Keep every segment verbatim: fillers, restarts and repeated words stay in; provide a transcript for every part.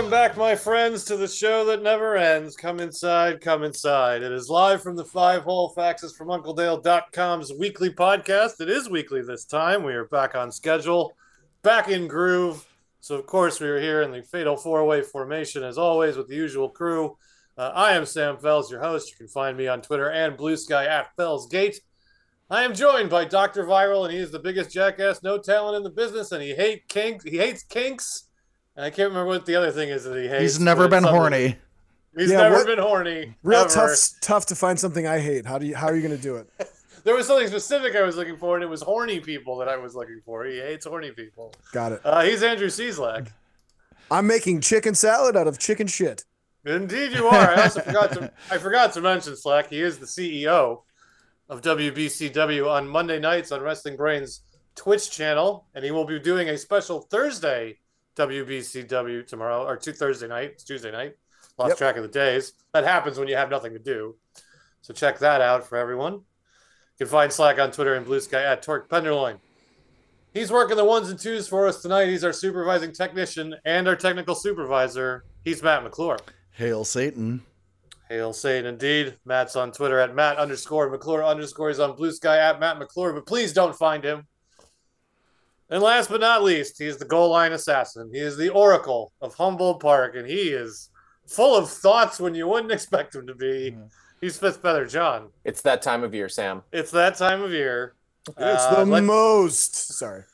Welcome back, my friends, to the show that never ends. Come inside, come inside. It is live from the Five Hole Faxes from Uncle Dale dot com's weekly podcast. It is weekly this time. We are back on schedule, back in groove. So, of course, we are here in the fatal four-way formation, as always, with the usual crew. Uh, I am Sam Fells, your host. You can find me on Twitter and Blue Sky at Fellsgate. I am joined by Doctor Viral, and he is the biggest jackass, no talent in the business, and he hate kinks. He hates kinks. And I can't remember what the other thing is that he hates. He's never been horny. He's yeah, never what, been horny. Real ever. tough, tough to find something I hate. How do you? How are you going to do it? There was something specific I was looking for, and it was horny people that I was looking for. He hates horny people. Got it. Uh, he's Andrew Cieslak. I'm making chicken salad out of chicken shit. Indeed, you are. I also forgot to. I forgot to mention Slack. He is the C E O of W B C W on Monday nights on Wrestling Brains Twitch channel, and he will be doing a special Thursday W B C W tomorrow, or two Thursday night. It's Tuesday night. Lost yep. track of the days. That happens when you have nothing to do. So check that out for everyone. You can find Slack on Twitter and Blue Sky at Torque Penderloin. He's working the ones and twos for us tonight. He's our supervising technician and our technical supervisor. He's Matt McClure. Hail Satan. Hail Satan, indeed. Matt's on Twitter at Matt underscore McClure underscore. He's on Blue Sky at Matt McClure, but please don't find him. And last but not least, he is the goal line assassin. He is the oracle of Humboldt Park, and he is full of thoughts when you wouldn't expect him to be. Mm-hmm. He's Fifth Feather John. It's that time of year, Sam. It's that time of year. It's uh, the let... most. Sorry.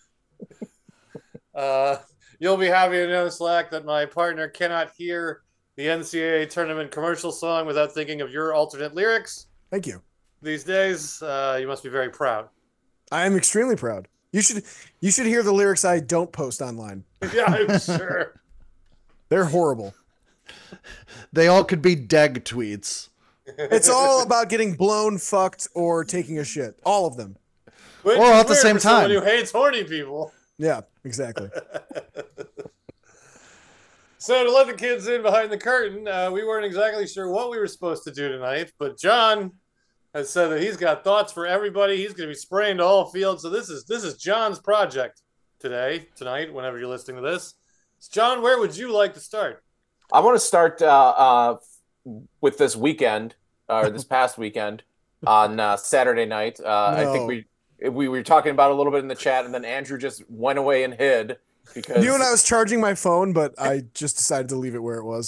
uh, you'll be happy to know, Slack, that my partner cannot hear the N C double A tournament commercial song without thinking of your alternate lyrics. Thank you. These days, uh, you must be very proud. I am extremely proud. You should you should hear the lyrics I don't post online. Yeah, I'm sure. They're horrible. They all could be Deg tweets. It's all about getting blown, fucked, or taking a shit. All of them. Which or all at the same for time. Someone who hates horny people. Yeah, exactly. So to let the kids in behind the curtain, uh, we weren't exactly sure what we were supposed to do tonight, but John has said that he's got thoughts for everybody. He's going to be spraying to all fields. So this is this is John's project today, tonight, whenever you're listening to this. So John, where would you like to start? I want to start uh, uh, with this weekend, or this past weekend, on uh, Saturday night. Uh, no. I think we we were talking about it a little bit in the chat, and then Andrew just went away and hid. Because you and I was charging my phone, but I just decided to leave it where it was.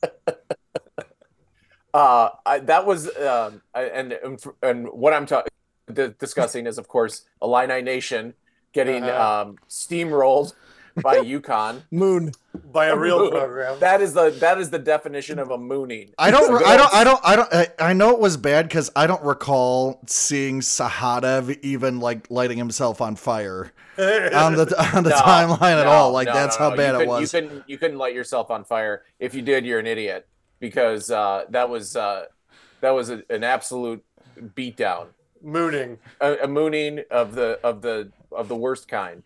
uh, I, that was, um, I, and and what I'm ta- d- discussing is, of course, Illini Nation getting uh-huh. um, steamrolled by UConn. Moon by a, a real moon. program. That is the that is the definition of a mooning. I don't, I don't, I don't, I don't. I, I know it was bad because I don't recall seeing Sahadev even like lighting himself on fire on the on the no, timeline no, at all. Like no, that's no, how no. bad you it was. You couldn't you couldn't light yourself on fire. If you did, you're an idiot because uh, that was uh, that was a, an absolute beatdown. Mooning, a, a mooning of the of the of the worst kind.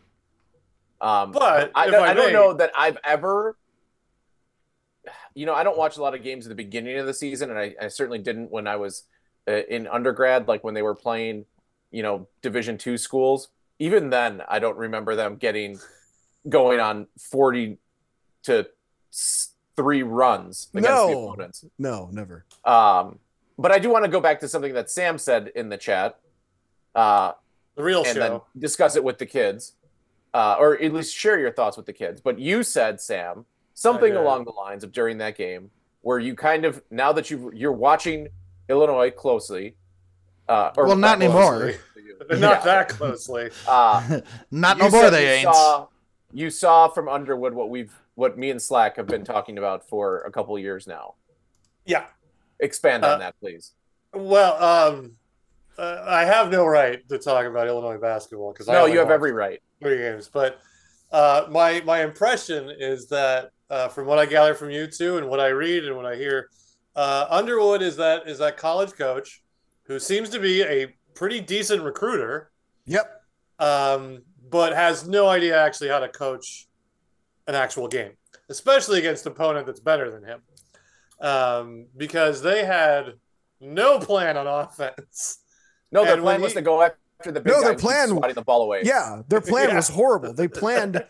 Um, but I, I, I don't know that I've ever, you know, I don't watch a lot of games at the beginning of the season, and I, I certainly didn't when I was uh, in undergrad, like when they were playing, you know, Division two schools. Even then, I don't remember them getting going on forty to three runs against no. the opponents. No, never. Um, but I do want to go back to something that Sam said in the chat. Uh, the real and show. Then discuss it with the kids. Uh, or at least share your thoughts with the kids. But you said, Sam, something along the lines of during that game where you kind of, now that you you're watching Illinois closely. Uh, or well, not anymore. Not yeah. that closely. Uh, not no more, they ain't. Saw, you saw from Underwood what we've, what me and Slack have been talking about for a couple of years now. Yeah. Expand on uh, that, please. Well, um, uh, I have no right to talk about Illinois basketball because no, I you have every right. Three games, but uh, my my impression is that uh, from what I gather from you two and what I read and what I hear, uh, Underwood is that is that college coach who seems to be a pretty decent recruiter. Yep. Um, but has no idea actually how to coach an actual game, especially against an opponent that's better than him, um, because they had no plan on offense. No, their plan was he, to go after the big no, guy their plan swatting the ball away. Yeah, their plan yeah. was horrible. They planned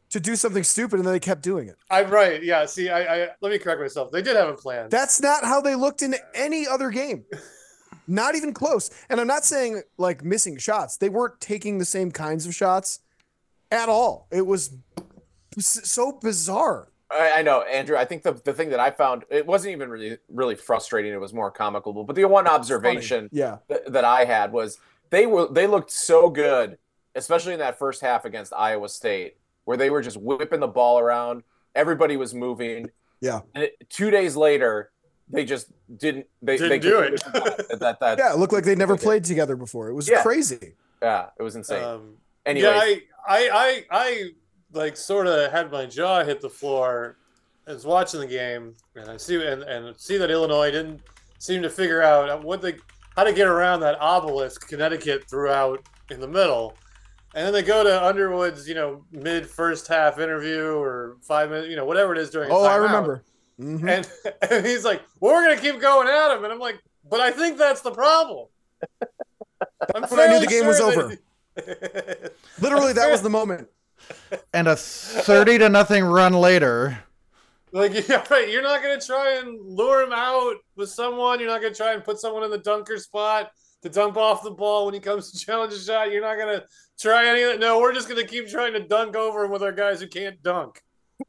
to do something stupid, and then they kept doing it. I'm right. Yeah. See, I, I let me correct myself. They did have a plan. That's not how they looked in any other game. Not even close. And I'm not saying like missing shots. They weren't taking the same kinds of shots at all. It was so bizarre. I, I know, Andrew. I think the the thing that I found, it wasn't even really really frustrating. It was more comical. But the one observation Yeah. th- that I had was they were they looked so good, especially in that first half against Iowa State, where they were just whipping the ball around. Everybody was moving. Yeah. And it, two days later, they just didn't. They Didn't they do it. That, that, that, Yeah, it looked like they'd never played together before. It was Yeah. crazy. yeah, it was insane. Um, Anyways, yeah, I, I, I, I like sort of had my jaw hit the floor. I was watching the game, and I see and, and see that Illinois didn't seem to figure out what they how to get around that obelisk Connecticut threw out in the middle. And then they go to Underwood's, you know, mid first half interview or five minutes, you know, whatever it is during. Oh, I timeout. remember. Mhm. And, and he's like, well, we're going to keep going at him. And I'm like, but I think that's the problem. I'm When I knew fairly the game was sure over. that- Literally, that was the moment. And a thirty to nothing run later. Like, yeah, right. You're not going to try and lure him out with someone. You're not going to try and put someone in the dunker spot to dump off the ball when he comes to challenge a shot. You're not going to try any of that. No, we're just going to keep trying to dunk over him with our guys who can't dunk.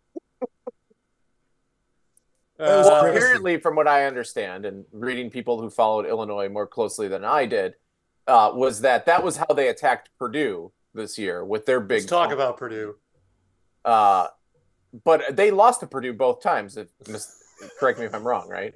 That was Uh, crazy. apparently, from what I understand, and reading people who followed Illinois more closely than I did, uh, was that that was how they attacked Purdue this year with their big let's talk about Purdue. Uh, but they lost to Purdue both times. If, mis- correct me if I'm wrong, right?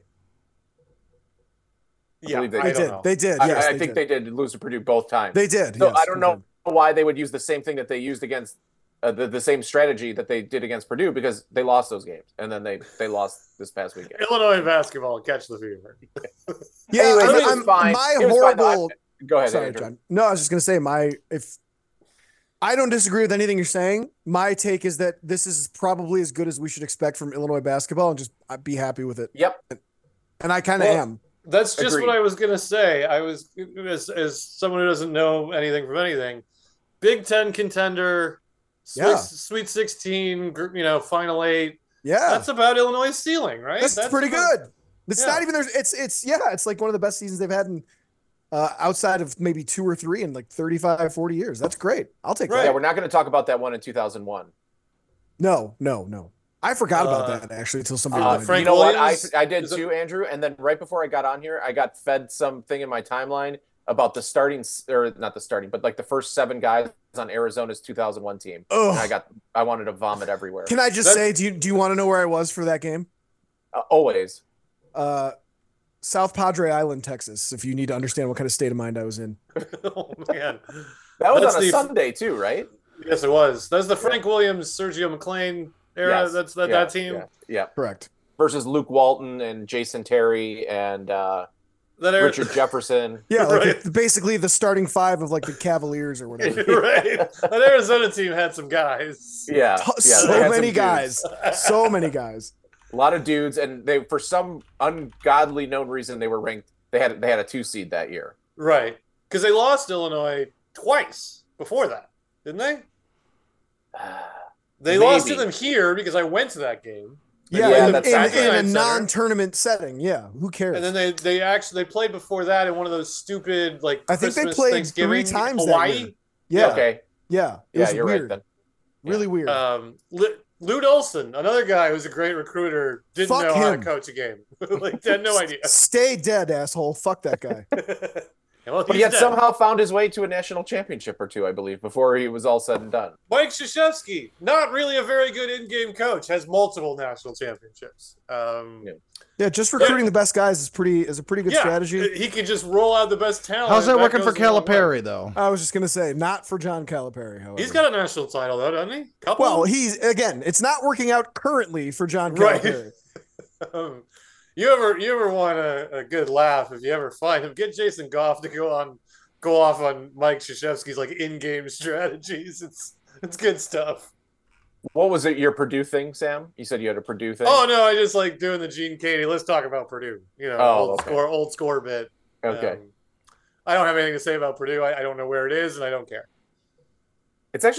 Yeah, believe they I They don't did. know. They did. I, Yes, I they think did. they did lose to Purdue both times. They did. So yes, I don't they know did. why they would use the same thing that they used against uh, the the same strategy that they did against Purdue, because they lost those games and then they they lost this past weekend. Illinois basketball, catch the fever. Yeah, Anyways, I it mean, was I'm- fine. my It was fine, though. horrible. Go ahead, Sorry, Andrew. John. No, I was just gonna say my if I don't disagree with anything you're saying. My take is that this is probably as good as we should expect from Illinois basketball, and just I'd be happy with it. Yep. And I kind of Well, am. That's just Agreed. what I was gonna say. I was as, as someone who doesn't know anything from anything, Big Ten contender, Sweet, Yeah. Sweet Sixteen, gr- you know, Final Eight. Yeah, That's about Illinois' ceiling, right? that's, pretty about- good. It's yeah. not even there's. It's it's yeah. It's like one of the best seasons they've had in uh, outside of maybe two or three in like thirty-five, forty years. That's great. I'll take Right. Yeah, that. we're not going to talk about that one in two thousand one. No, no, no. I forgot about Uh, that actually until somebody. Uh, reminded me. Frank you know what? I, Williams I did is a- too, Andrew. And then right before I got on here, I got fed something in my timeline about the starting, s- or not the starting, but like the first seven guys on Arizona's two thousand one team. Ugh. And I got, I wanted to vomit everywhere. Can I just That's- say, do you do you want to know where I was for that game? Uh, always. Uh, South Padre Island, Texas. If you need to understand what kind of state of mind I was in. oh man, That was That's on a the- Sunday too, right? yes, it was. That's the Frank Williams, Sergio McLean era. Yes. That's that, Yeah, that team. Yeah, yeah. Correct. Versus Luke Walton and Jason Terry and uh, That era. Richard Jefferson. Yeah, like Right. the- basically the starting five of like the Cavaliers or whatever. right. That Arizona team had some guys. Yeah, T- yeah, they so had some many dudes. guys. So many guys. A lot of dudes, and they for some ungodly known reason they were ranked. They had they had a two seed that year. Right. Because they lost Illinois twice before that, didn't they? They Maybe. lost to them here because I went to that game. They Yeah, played Yeah, in, the that's in, accurate. in a Center. non-tournament setting. Yeah, who cares? And then they they actually they played before that in one of those stupid like I think they Christmas, played Thanksgiving, three times that Hawaii. year. yeah, Okay. yeah, it Yeah, was you're weird. right then. Really weird. Um, Lu- Lute Olson, another guy who's a great recruiter, didn't Fuck know how to him. coach a game. like had no idea. Stay dead, asshole. Fuck that guy. well, But he's yet dead. somehow found his way to a national championship or two, I believe, before he was all said and done. Mike Krzyzewski, not really a very good in-game coach, has multiple national championships. Um, Yeah. Yeah, just recruiting the best guys is pretty is a pretty good yeah, strategy. he could just roll out the best talent. How's that and working for goes a long way. Calipari, though? I was just gonna say, not for John Calipari, however. He's got a national title though, doesn't he? Couple. well, he's again, it's not working out currently for John Right. Calipari. Um, you ever you ever want a, a good laugh if you ever find him? Get Jason Goff to go on go off on Mike Krzyzewski's like in-game strategies. It's it's good stuff. What was it, your Purdue thing, Sam? You said you had a Purdue thing? Oh no, I just like doing the Gene Katie. Let's talk about Purdue. You know, Oh, old okay. score, old score bit. Okay. Um, I don't have anything to say about Purdue. I, I don't know where it is, and I don't care. It's actually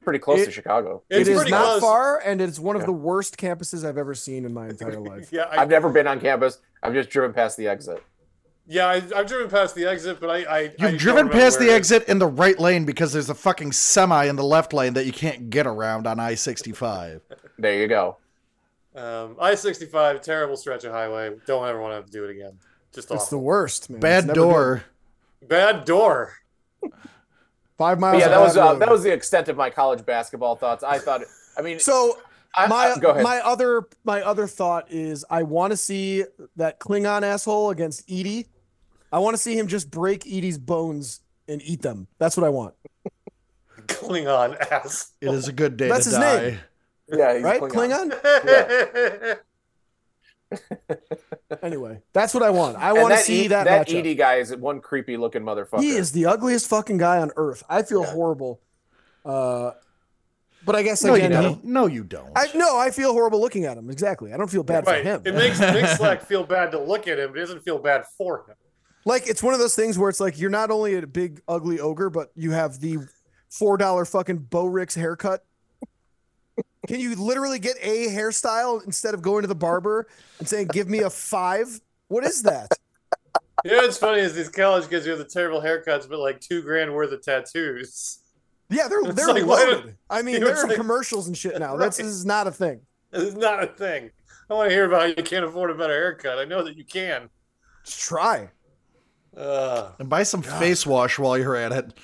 pretty close It- to Chicago. It's it is pretty not close. far, and it's one of Yeah. the worst campuses I've ever seen in my entire life. Yeah, I, I've never been on campus. I've just driven past the exit. yeah, I, I've driven past the exit, but I, I I You've don't driven remember past where the it is. exit in the right lane because there's a fucking semi in the left lane that you can't get around on I sixty-five. There you go. Um, I sixty-five, terrible stretch of highway. Don't ever want to have to do it again. Just It's the awful. worst, man. It's Bad never door. Bad door. good. Five But miles. yeah, of that was bad uh, road. that was the extent of my college basketball thoughts. I thought. I mean, So I, my I- go ahead. my other my other thought is I want to see that Klingon asshole against Edie. I want to see him just break Edie's bones and eat them. That's what I want. Klingon ass. It is a good day That's to his die. name. yeah, he's Right? Klingon. Klingon? Anyway, that's what I want. I And want to that see E- that that matchup. Edie guy is one creepy looking motherfucker. He is the ugliest fucking guy on earth. I feel Yeah. horrible. Uh, but I guess No, you again, he- don't. No, you don't. I no, I feel horrible looking at him. Exactly. I don't feel bad Right. for him. It makes Nick Slack feel bad to look at him, but it doesn't feel bad for him. Like it's one of those things where it's like you're not only a big ugly ogre, but you have the four dollar fucking Bo Ricks haircut. Can you literally get a hairstyle instead of going to the barber and saying, "Give me a five"? What is that? You know what's funny is these college kids who have the terrible haircuts, but like two grand worth of tattoos. Yeah, they're It's they're like, why don't- loaded. I mean, you know, they're it's in like- commercials and shit now. That's Right. this is not a thing. It's not a thing. I want to hear about how you can't afford a better haircut. I know that you can. Just try. Uh, And buy some face wash while you're at it.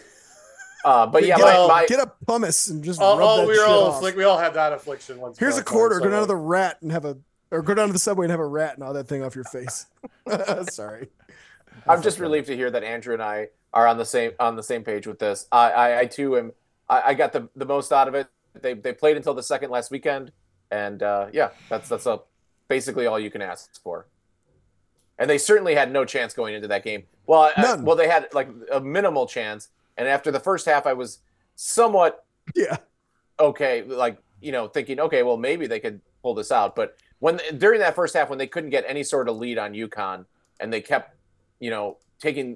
Uh, but yeah, get, my, well, a, my get a pumice and just all, rub all, that we were shit all off. afflict, we all had that affliction once. Here's a upon time, quarter. so- Go down to the rat and have a, or go down to the subway and have a rat and all that thing off your face. Sorry. I'm just relieved to hear that Andrew and I are on the same on the same page with this. I I, I too am. I, I got the, the most out of it. They they played until the second last weekend, and uh, yeah, that's that's a, basically all you can ask for. And they certainly had no chance going into that game. Well, I, None. well, they had like a minimal chance. And after the first half, I was somewhat Yeah. okay, like you know, thinking, okay, well, maybe they could pull this out. But when during that first half, when they couldn't get any sort of lead on UConn, and they kept, you know, taking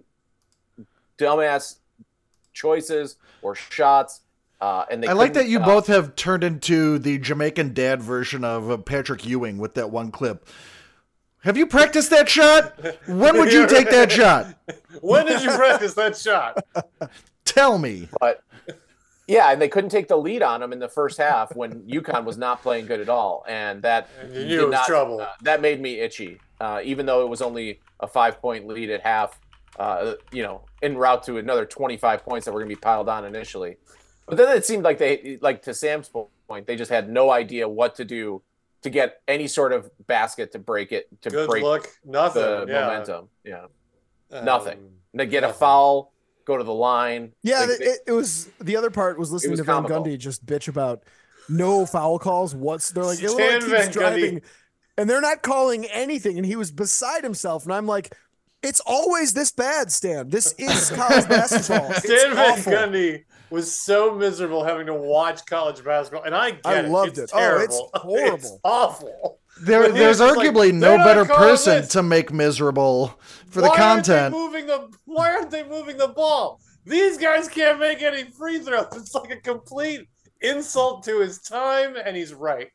dumbass choices or shots, uh, and they I like couldn't, that you uh, both have turned into the Jamaican dad version of uh, Patrick Ewing with that one clip. Have you practiced that shot? When would you Yeah, take that right. shot? When did you practice that shot? Tell me. But yeah, and they couldn't take the lead on them in the first half when UConn was not playing good at all, and that And you knew did it was not- trouble. uh, that made me itchy. Uh, even though it was only a five-point lead at half, uh, you know, en route to another twenty-five points that were going to be piled on initially. But then it seemed like they, like to Sam's point, they just had no idea what to do to get any sort of basket to break it, to Good break look. Nothing. the yeah. momentum. Yeah, Um, nothing. To get a nothing. foul, go to the line. Yeah, Like, it, it, it was the other part was listening was to Van comical. Gundy just bitch about no foul calls. What's they're like Illinois Stan keeps Van Gundy. driving, and they're not calling anything, and he was beside himself. And I'm like, it's always this bad, Stan. This is college basketball. It's Stan Van awful. Gundy was so miserable having to watch college basketball, and I get I it. loved it's it. Oh, it's terrible. horrible. It's awful. There, But he there's was just like, arguably "They're no not better calling person this." to make miserable for the Why aren't they content. moving the? Why aren't they moving the ball? These guys can't make any free throws. It's like a complete insult to his time, and he's right.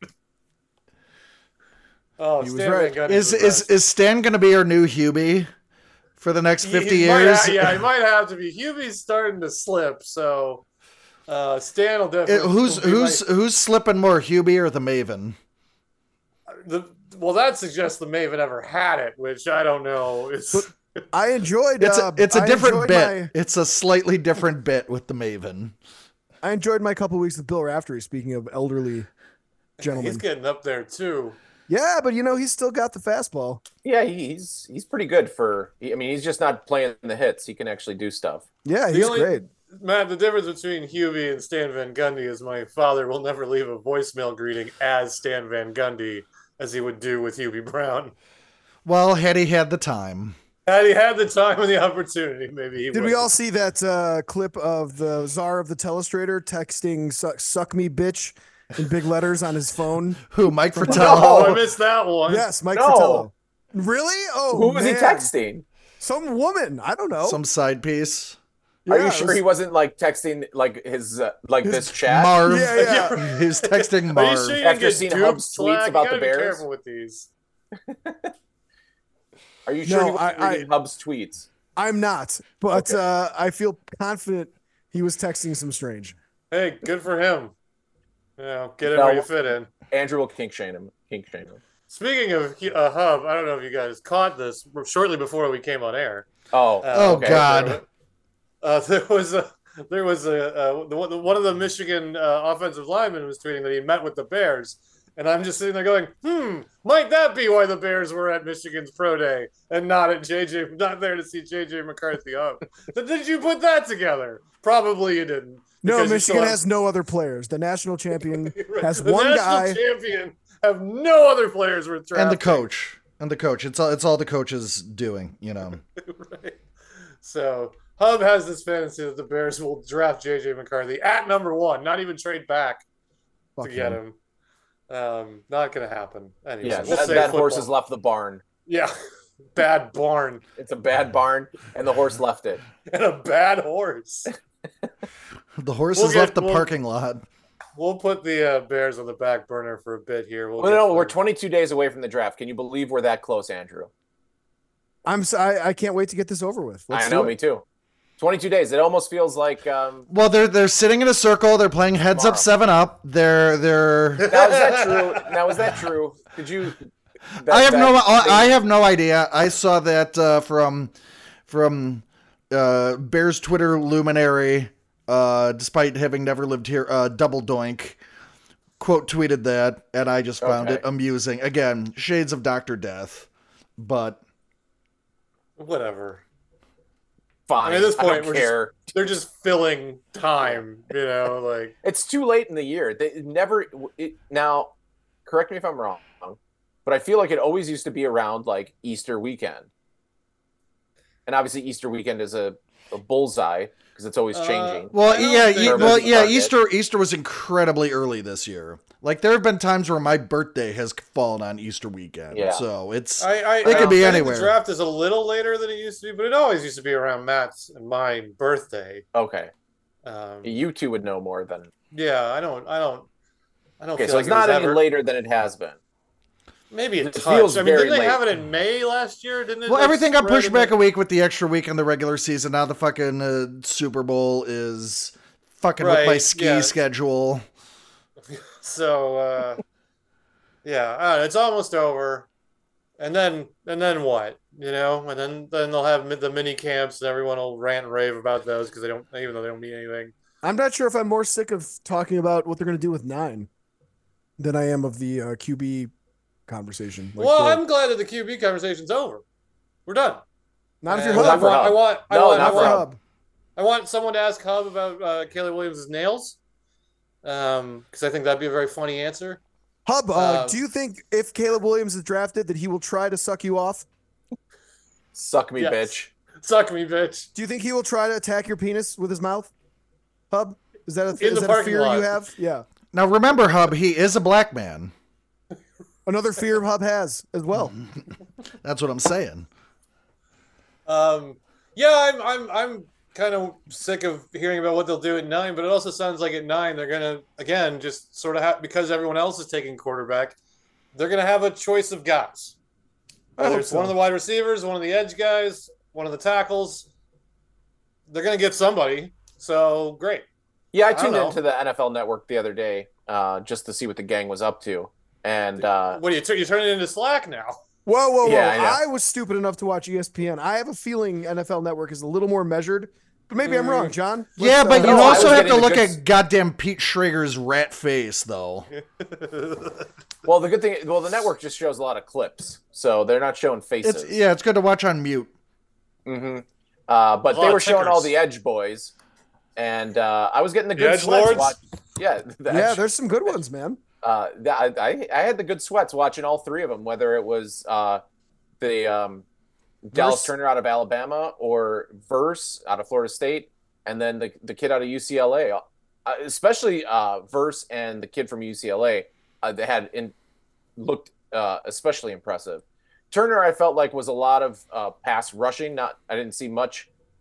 Oh, He was Stan right. Van Gundy Is was the is best. is Stan going to be our new Hubie for the next He- fifty he might years? ha- yeah, he might have to be. Hubie's starting to slip, so uh, Stan will It- definitely. who's will be who's who's slipping more, Hubie or the Maven? like- the? Well, that suggests the Maven ever had it, which I don't know. It's But- I enjoyed. It's uh, a it's a I different enjoyed bit. my- It's a slightly different bit with the Maven. I enjoyed my couple weeks with Bill Raftery. Speaking of elderly gentlemen, he's getting up there too. yeah, but you know he's still got the fastball. Yeah, he- he's he's pretty good for. I mean, he's just not playing the hits. He can actually do stuff. Yeah, The he's only- great. Matt, the difference between Hubie and Stan Van Gundy is my father will never leave a voicemail greeting as Stan Van Gundy as he would do with Hubie Brown. Well, had he had the time. Had he had the time and the opportunity, maybe he Did would. we all see that uh, clip of the czar of the telestrator texting "suck, suck me, bitch" in big letters on his phone? Who, Mike Oh, Fratello? I missed that one. Yes, Mike No. Fratello. Really? Oh, Who was he man. texting? Some woman. I don't know. Some side piece. Are Yeah, you it sure was- he wasn't like texting like his uh, like His- this chat? Marv. Yeah, yeah. He's texting Are you Marv. sure you After didn't get seeing duped, Hub's tweets Slack? about you the gotta Bears? Be careful with these. Are you sure No, he wasn't I- reading Hub's tweets? I'm not, but Okay. uh, I feel confident he was texting some strange. Hey, good for him. You know, get in No. where you fit in. Andrew will kink shame him. Kink shame him. Speaking of uh, Hub, I don't know if you guys caught this shortly before we came on air. Oh, Uh, Oh, okay. God. Uh, there was a there was a uh, the, one- the, one of the Michigan uh, offensive linemen was tweeting that he met with the Bears, and I'm just sitting there going, "Hmm, might that be why the Bears were at Michigan's pro day and not at J J, not there to see J J McCarthy up? So did you put that together? Probably you didn't. No, because you Michigan still have- has no other players. The national champion has the one national guy. champion have no other players worth drafting. And the coach. And the coach. It's all it's all the coaches doing, you know. Right. So Hub has this fantasy that the Bears will draft J J McCarthy at number one, not even trade back Fuck to get him. him. Um, not gonna happen. Anyway, Yeah, we'll that, say that horse football. has left the barn. Yeah, bad barn It's a bad barn, and the horse left it. and a bad horse. The horse We'll has get- left the we'll- parking lot. We'll put the uh, Bears on the back burner for a bit here. We'll Well, get no, them- we're twenty-two days away from the draft. Can you believe we're that close, Andrew? I'm so, I, I can't wait to get this over with. Let's I do know, it. me too. twenty-two days. It almost feels like. Um, Well, they're they're sitting in a circle. They're playing heads up, Tomorrow. seven up. They're they're. now is that true? Now is that true? Did you? that- I have that no I thing- I have no idea. I saw that uh, from from uh, Bears Twitter luminary. Uh, despite having never lived here, uh, Double Doink quote tweeted that, and I just found Okay. it amusing. Again, shades of Doctor Death, but whatever. Fine. I mean, at this I point, don't we're just- care. They're just filling time, you know, like It's too late in the year. They never. It, now, correct me if I'm wrong, but I feel like it always used to be around like Easter weekend, and obviously Easter weekend is a, a bullseye because it's always Uh, changing. well, I don't yeah, think- e- Urban's well, the yeah. target. Easter Easter was incredibly early this year. Like there have been times where my birthday has fallen on Easter weekend, Yeah. so it's I, I, It I could be think anywhere. The draft is a little later than it used to be, but it always used to be around Matt's and my birthday. Okay, Um, you two would know more than. yeah, I don't, I don't, I don't. Okay, feel so like it's it was not any ever- later than it has been. Maybe a It touch. feels I mean, very didn't they late. have it in May last year? Didn't it? well, like, everything got spread pushed in back the- a week with the extra week in the regular season. Now the fucking uh, Super Bowl is fucking with my Right, ski yeah. schedule. So, uh, yeah, I don't know, it's almost over. And then, and then what? You know, and then then they'll have mi- the mini camps, and everyone will rant and rave about those because they don't, even though they don't mean anything. I'm not sure if I'm more sick of talking about what they're going to do with nine than I am of the uh, Q B conversation. Like, well, the- I'm glad that the Q B conversation's over. We're done. not if And you're Well, I Hub. not for want, I Hub. want, I No, want, not I for want, Hub. I want someone to ask Hub about uh, Caleb Williams' nails, um, because I think that'd be a very funny answer. Hub, uh, Um, do you think if Caleb Williams is drafted that he will try to suck you off? Suck me, Yes. bitch. Suck me, bitch. Do you think he will try to attack your penis with his mouth? Hub, is that a, In is the that a parking fear lot. you have? Yeah, Now remember, Hub, he is a black man. another fear Hub has as well. That's what I'm saying. Um, yeah, I'm, I'm, I'm kind of sick of hearing about what they'll do at nine, but it also sounds like at nine they're gonna again just sort of have, because everyone else is taking quarterback, they're gonna have a choice of guys. I Whether hope it's so. one of the wide receivers, one of the edge guys, one of the tackles, they're gonna get somebody. So great. Yeah, I I don't tuned know. into the N F L Network the other day uh, just to see what the gang was up to, and uh, What do you turn? You turn it into Slack now? Whoa, whoa, whoa! Yeah, I know. I, was stupid enough to watch E S P N. I have a feeling N F L Network is a little more measured, but maybe I'm Mm. wrong, John. Yeah, Let's, but uh, you No, I also was have to getting the look good- at goddamn Pete Schrager's rat face, though. well, the good thing, well, the network just shows a lot of clips, so they're not showing faces. It's yeah, it's good to watch on mute. hmm Uh, but A lot they of were showing all tickers. the Edge boys, and uh, I was getting the The good Edge sweats. Lords? Watch- yeah, the yeah, Edge- there's some good ones, man. uh, th- I, I I had the good sweats watching all three of them, whether it was uh, the um, Dallas Verse. Turner out of Alabama or Verse out of Florida State, and then the the kid out of U C L A, uh, especially uh, Verse and the kid from U C L A, uh, they had in looked uh, especially impressive. Turner, I felt like was a lot of uh, pass rushing. Not I didn't see much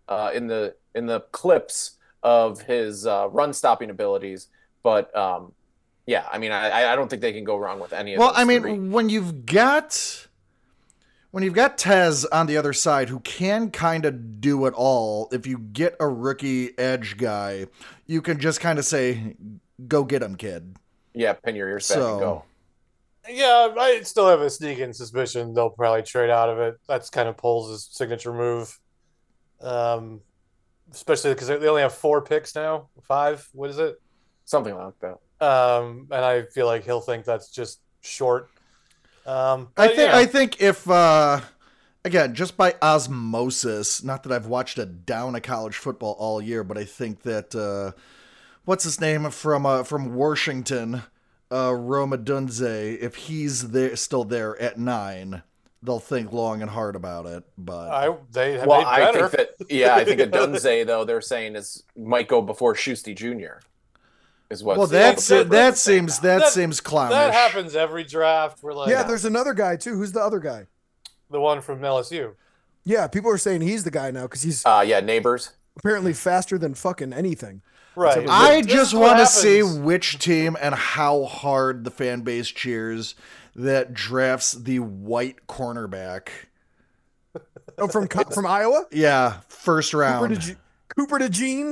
uh, in the in the clips of his uh, run stopping abilities. But um, yeah, I mean, I I don't think they can go wrong with any of Well, those I mean, three. when you've got when you've got Tez on the other side who can kind of do it all, if you get a rookie edge guy, you can just kind of say, "Go get him, kid." Yeah, pin your ears back So- and go. Yeah, I still have a sneaking suspicion they'll probably trade out of it. That's kind of Poles' signature move. Um, especially because they only have four picks now. Five? What is it? Something like that. Um, and I feel like he'll think that's just short. Um, I but, think you know, I think if uh, again, just by osmosis, not that I've watched a down of college football all year, but I think that uh, what's his name from uh, from Washington, uh, Roma Dunze, if he's there still there at nine, they'll think long and hard about it. But I they have Well, made I better. think that yeah, I think a Dunze though they're saying is might go before Schusty Junior Is what. well, that's that- that seems that, that- seems clownish. That happens every draft. We're like, Yeah, there's another guy too. Who's the other guy? the one from L S U. Yeah, people are saying he's the guy now because he's Uh, yeah, neighbors. apparently faster than fucking anything. Right. I This just is what want to see happens. which team and how hard the fan base cheers that drafts the white cornerback. Oh, from Co- from Iowa, Yeah, first Cooper round. to, Cooper to Gene.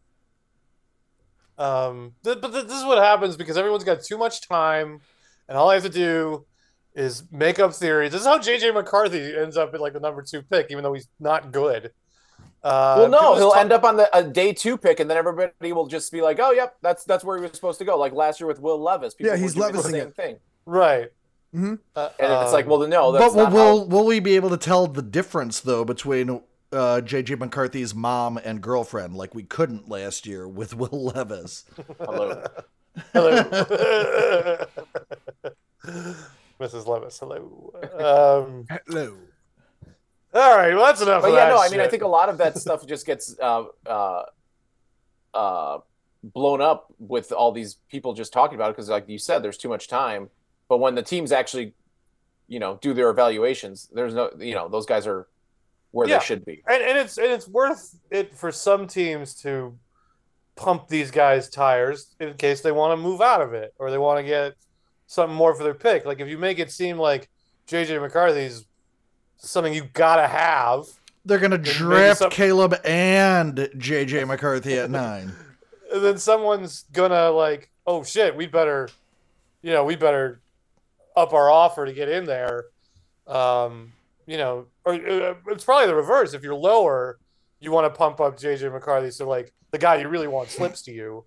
Um, th- but th- this is what happens because everyone's got too much time, and all I have to do is make up theories. This is how J J McCarthy ends up at like the number two pick, even though he's not good. Uh, Well, no, people he'll just end up on the a day two pick, and then everybody will just be like, "Oh, yep, that's that's where he was supposed to go." Like last year with Will Levis. People Yeah, were he's doing the Levising same it. thing, right. Mhm. Uh, and it's like, um, well, no, but that's will, not will how- will we be able to tell the difference though between uh, J J McCarthy's mom and girlfriend like we couldn't last year with Will Levis? Hello. hello, Missus Levis. Hello. Um, Hello. all right. Well, that's enough. But of yeah, that no, I mean, I shit. think a lot of that stuff just gets uh, uh, uh, blown up with all these people just talking about it because, like you said, there's too much time. But when the teams actually, you know, do their evaluations, there's no, you know, those guys are where Yeah. they should be. and, and it's and it's worth it for some teams to pump these guys' tires in case they want to move out of it or they want to get something more for their pick. Like if you make it seem like J J McCarthy's something you gotta have, They're gonna maybe draft some- Caleb and J J McCarthy at nine. and then someone's gonna like, oh shit, we better, you know, we better up our offer to get in there. Um, you know, or uh, it's probably the reverse. If you're lower, you want to pump up J J McCarthy, so like the guy you really want slips to you,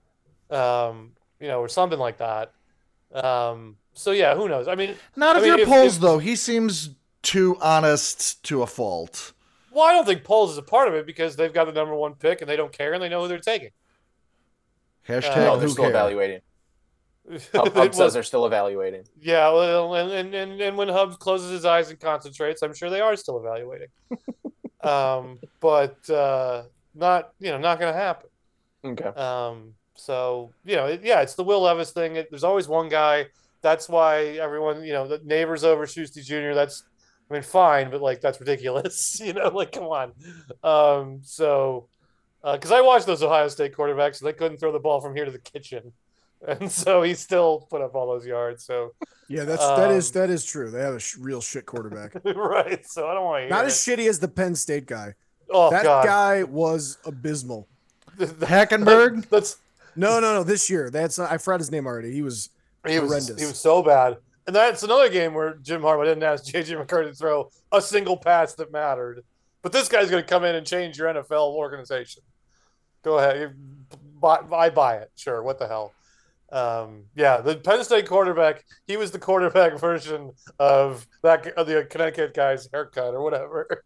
um, you know, or something like that. Um, so yeah, who knows? I mean, Not I if mean, you're if- polls if- though. He seems too honest to a fault. well, I don't think Poles is a part of it because they've got the number one pick and they don't care and they know who they're taking. Hashtag Uh, No, who they're still cares? evaluating. Hub, Hub Well, says they're still evaluating. yeah, well, and, and, and, and when Hubs closes his eyes and concentrates, I'm sure they are still evaluating. um, but uh, not, you know, not going to happen. Okay. Um, so, you know, it, yeah, it's the Will Levis thing. It, there's always one guy. That's why everyone, you know, the neighbors over Schusty Junior That's, I mean, fine, but like, that's ridiculous. You know, like, come on. Um, so, because I watched those Ohio State quarterbacks, and they couldn't throw the ball from here to the kitchen. And so he still put up all those yards. So, Yeah, that's that is Um, that is true. They have a sh- real shit quarterback. right. So I don't want to hear Not it. as shitty as the Penn State guy. Oh, That God. guy was abysmal. Hackenberg? That's No, no, no. This year, that's I forgot his name already. He was he was horrendous. he was so bad. And that's another game where Jim Harbaugh didn't ask J J McCarthy to throw a single pass that mattered. But this guy's going to come in and change your N F L organization. Go ahead. You- Buy, I buy it. Sure. What the hell? Um, yeah, the Penn State quarterback, he was the quarterback version of that of the Connecticut guy's haircut or whatever.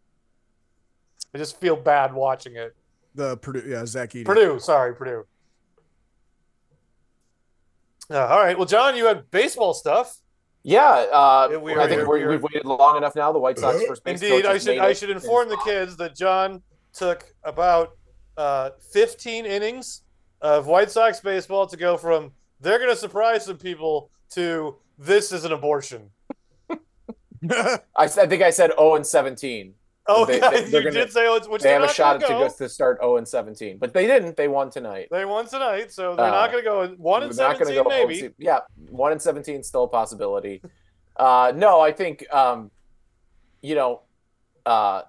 I just feel bad watching it. the Purdue. Yeah, Zach Edey. Purdue, sorry, Purdue. Uh, all right. Well, John, you had baseball stuff. Yeah, uh, Yeah, we I are- think we are- we're, we are- we've waited long enough now. The White Sox first base Indeed, coach I has should made I it. should inform the kids that John took about uh, fifteen innings of White Sox baseball to go from they're going to surprise some people to this is an abortion. I, s- I think I said oh and seventeen. Oh, They- God, they- they're you gonna- did say oh, it's which They they're have a not shot gonna to go. go to start zero and seventeen, but they didn't. They won tonight. They won tonight, so they're Uh, not going to go one and We're not gonna seventeen, go maybe. zero and se- Yeah, one and seventeen is still a possibility. Uh, no, I think um, you know, uh,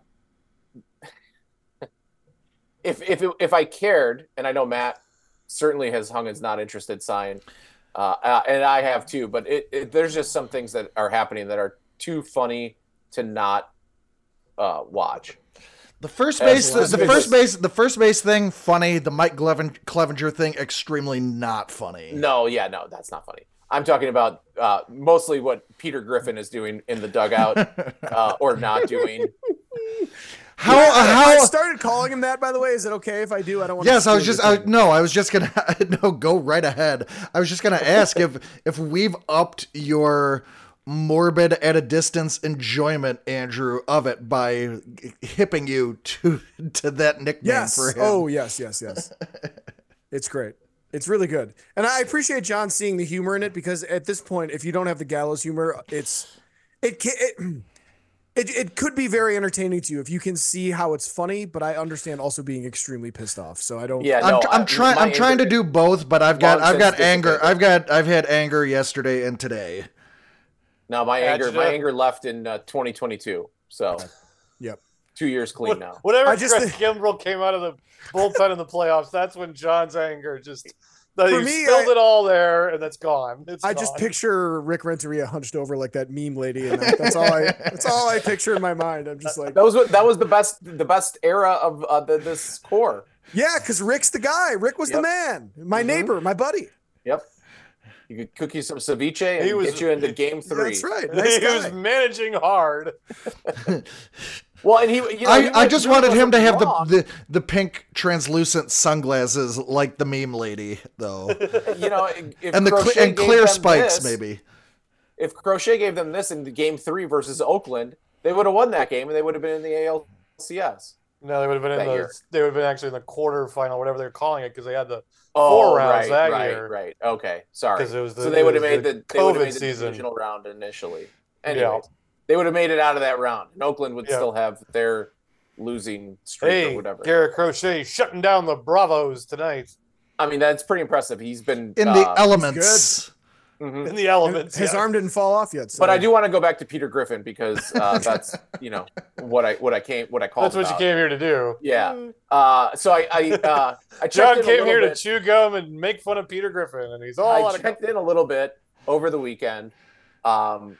if if it, if I cared, and I know Matt certainly has hung his not interested sign, uh, uh, and I have too. But it, it, there's just some things that are happening that are too funny to not uh, watch. The first As base, the, long the as- first base, the first base thing, funny. The Mike Cleven, Clevenger thing, extremely not funny. No, yeah, no, that's not funny. I'm talking about uh, mostly what Peter Griffin is doing in the dugout uh, or not doing. How? Yeah, uh, I how? started calling him that, by the way. Is it okay if I do? I don't want. Yes, to I was steal just. your I, thing. no, I was just gonna. No, go right ahead. I was just gonna ask if if we've upped your morbid at a distance enjoyment, Andrew, of it by hipping you to to that nickname Yes. for him. Oh, yes, yes, yes. It's great. It's really good, and I appreciate John seeing the humor in it because at this point, if you don't have the gallows humor, it's it ca- it. It, it could be very entertaining to you if you can see how it's funny, but I understand also being extremely pissed off. So I don't. Yeah, I'm, no, I'm I- trying. my I'm trying to anger- do both, but I've got. Long I've got since anger. dissipated. I've got. I've had anger yesterday and today. No, my anger, my Gotcha. anger left in uh, twenty twenty-two. So, Yep. two years clean now. Whatever I just Craig think- Kimbrell came out of the bullpen in the playoffs, that's when John's anger just that For he me, spilled I- it all there, and that's gone. It's I just gone. picture Rick Renteria hunched over like that meme lady, and that, that's all I. That's all I picture in my mind. I'm just like, That was what that was the best the best era of uh, the, this core. yeah, because Rick's the guy. Rick was the Yep. man, my Mhm. neighbor, my buddy. Yep. You could cook you some ceviche and He was- get you into game three. That's right. Nice he was guy. managing hard. Well, and he, you know, he I, I really- just he really wanted him to wasn't have the, wrong. the the pink translucent sunglasses like the meme lady, though, you know, if and the Crochet cl- and gave clear them spikes, this- maybe. If Crochet gave them this in the game three versus Oakland, they would have won that game and they would have been in the A L C S. No, they would have been in That the. year. They would have been actually in the quarterfinal, whatever they're calling it, because they had the Oh, Four rounds right, that right, year. right. Okay, sorry. 'Cause it was the- so they it would have was made the the, they would have COVID made the season. divisional round initially. Yeah. Anyways, they would have made it out of that round, and Oakland would Yeah. still have their losing streak hey, or whatever. Garrett Crochet shutting down the Bravos tonight I mean, that's pretty impressive. He's been In uh, the elements. mhm. in the elements. His yeah. arm didn't fall off yet. So. But I do want to go back to Peter Griffin because uh, that's you know what I what I came what I called. That's what you about. came here to do. Yeah. Uh, so I I uh, I checked John in a came little here to bit. chew gum and make fun of Peter Griffin, and he's all I out of checked in a little bit over the weekend, um,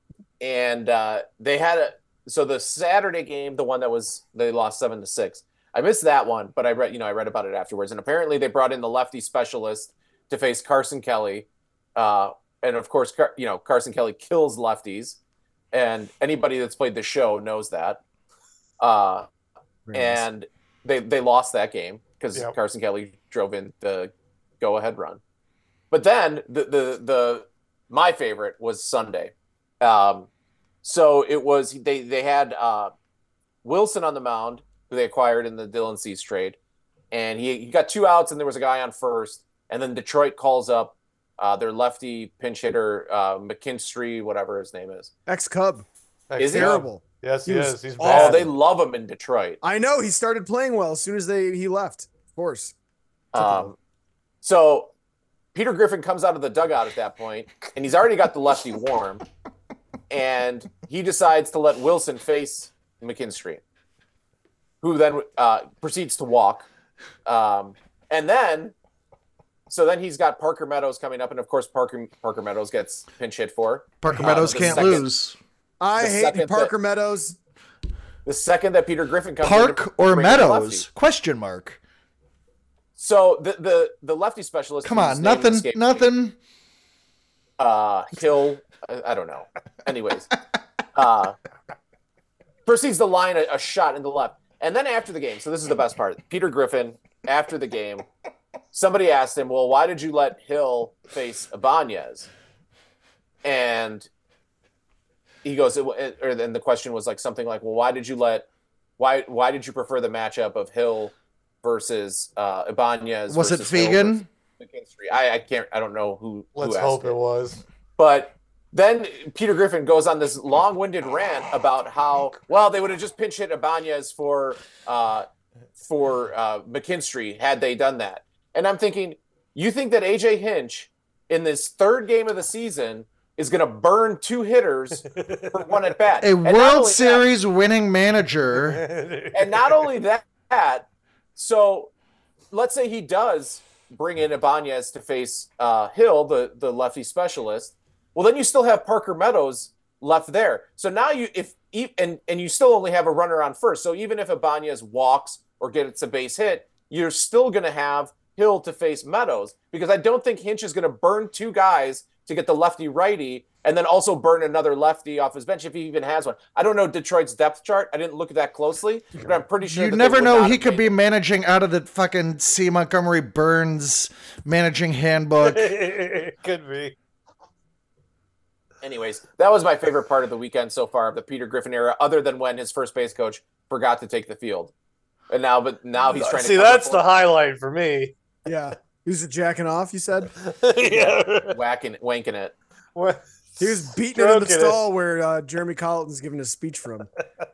and uh, they had a so the Saturday game, the one that was they lost seven to six. I missed that one, but I read you know I read about it afterwards, and apparently they brought in the lefty specialist to face Carson Kelly, uh, and of course Car- you know Carson Kelly kills lefties, and anybody that's played the show knows that. Uh, Very nice. and they they lost that game because Yep. Carson Kelly drove in the go ahead run. But then the the the my favorite was Sunday. Um, so it was they they had uh, Wilson on the mound who they acquired in the Dylan Cease trade, and he he got two outs and there was a guy on first, and then Detroit calls up uh, their lefty pinch hitter uh, McKinstry, whatever his name is. Ex Cub. Is he? Terrible. Yes, he, He was is. He's awful. Oh, bad. they love him in Detroit. I know he started playing well as soon as they he left. Of course. Um, so Peter Griffin comes out of the dugout at that point, and he's already got the lefty warm, and he decides to let Wilson face McKinstry, who then uh, proceeds to walk, um, and then so then he's got Parker Meadows coming up, and of course Parker Parker Meadows gets pinch hit for. Parker Uh, Meadows the can't second- lose. I The hate second Parker that- Meadows. The second that Peter Griffin comes in to Park or bring in the lefty. Meadows? Question mark. So the the the lefty specialist. Come whose on, name nothing, escapes me, nothing. uh Hill I, I don't know anyways uh proceeds to line a, a shot in the left, and then after the game, so this is the best part, Peter Griffin after the game, somebody asked him, well, why did you let Hill face Ibanez? And he goes, it, or then the question was like something like, well, why did you let why why did you prefer the matchup of Hill versus uh Ibanez? Was it versus Hill Fegan? versus McKinstry? I, I can't I don't know who Let's who asked hope it. it was. But then Peter Griffin goes on this long-winded rant about how, well, they would have just pinch hit Ibanez for uh, for uh, McKinstry had they done that. And I'm thinking, you think that A J Hinch in this third game of the season is going to burn two hitters for one at bat? A And not World only Series winning manager. that- and not only that, so let's say he does bring in Ibanez to face uh, Hill, the, the lefty specialist. Well, then you still have Parker Meadows left there. So now you if and and you still only have a runner on first. So even if Ibanez walks or gets a base hit, you're still going to have Hill to face Meadows, because I don't think Hinch is going to burn two guys to get the lefty righty and then also burn another lefty off his bench if he even has one. I don't know Detroit's depth chart. I didn't look at that closely, but I'm pretty sure You that never they would know. not He have could made be it. managing out of the fucking C. Montgomery Burns managing handbook. It could be. Anyways, that was my favorite part of the weekend so far of the Peter Griffin era, other than when his first base coach forgot to take the field. And now, but now he's trying to See, cover that's for the it. highlight for me. Yeah. He was jacking off, you said? Yeah. whacking, wanking it. What? He was beating it in the Stroking it. stall where uh, Jeremy Colleton's giving a speech from.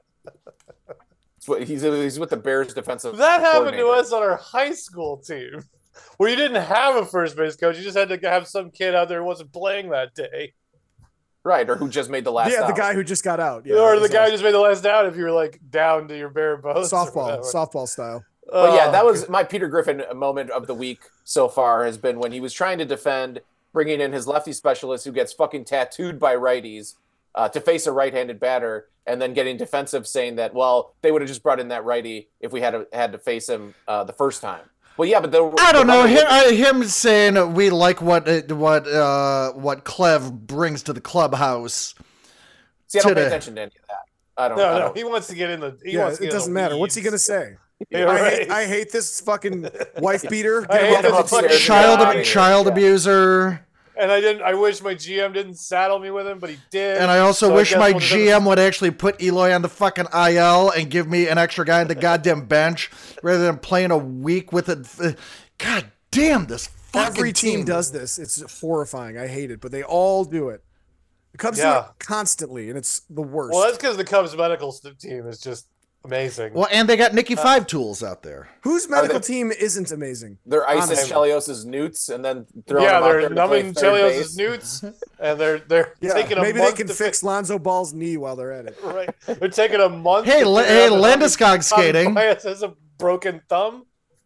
It's what- He's he's with the Bears defensive. That happened to coordinator. us on our high school team, where you didn't have a first base coach. You just had to have some kid out there who wasn't playing that day. Right, or who just made the last yeah, the out. guy who just got out. Yeah, or that the was guy who awesome. just made the last out if you were like down to your bare bones. or softball, whatever. softball style. But yeah, Oh, that was my Peter Griffin moment of the week so far, has been when he was trying to defend, bringing in his lefty specialist who gets fucking tattooed by righties uh, to face a right-handed batter, and then getting defensive, saying that, well, they would have just brought in that righty if we had to, had to face him uh, the first time. Well, yeah, but the, I don't the know runner him. was- I, him saying we like what uh, what uh, what Clev brings to the clubhouse. See, I don't pay today. attention to any of that. I don't. no, I no. don't. He wants to get in the. He Yeah, wants to it get in doesn't the matter. What's he weeds. gonna say? Yeah, I, right. hate, I hate this fucking wife beater. I Get hate him off this the fucking stairs. Child Yeah. child Yeah. abuser. And I didn't. I wish my G M didn't saddle me with him, but he did. And I also So wish guess my we'll just- G M would actually put Eloy on the fucking I L and give me an extra guy on the goddamn bench rather than playing a week with it. God damn this fucking Every team does this. It's horrifying. I hate it, but they all do it. The Cubs do Yeah. it constantly, and it's the worst. Well, that's because the Cubs medical st- team is just amazing. Well, and they got Nicky Five Tools out there. Whose medical they- team isn't amazing? They're Isis Honestly. Chelios's newts, and then throwing yeah, them out there they're to play numbing third Chelios' base. newts, and they're they're Yeah, taking a maybe they month can to fix Lonzo Ball's knee while they're at it. fi- right. They're taking a month. Hey, to La- figure hey, out that Landeskog skating. Bias has a broken thumb.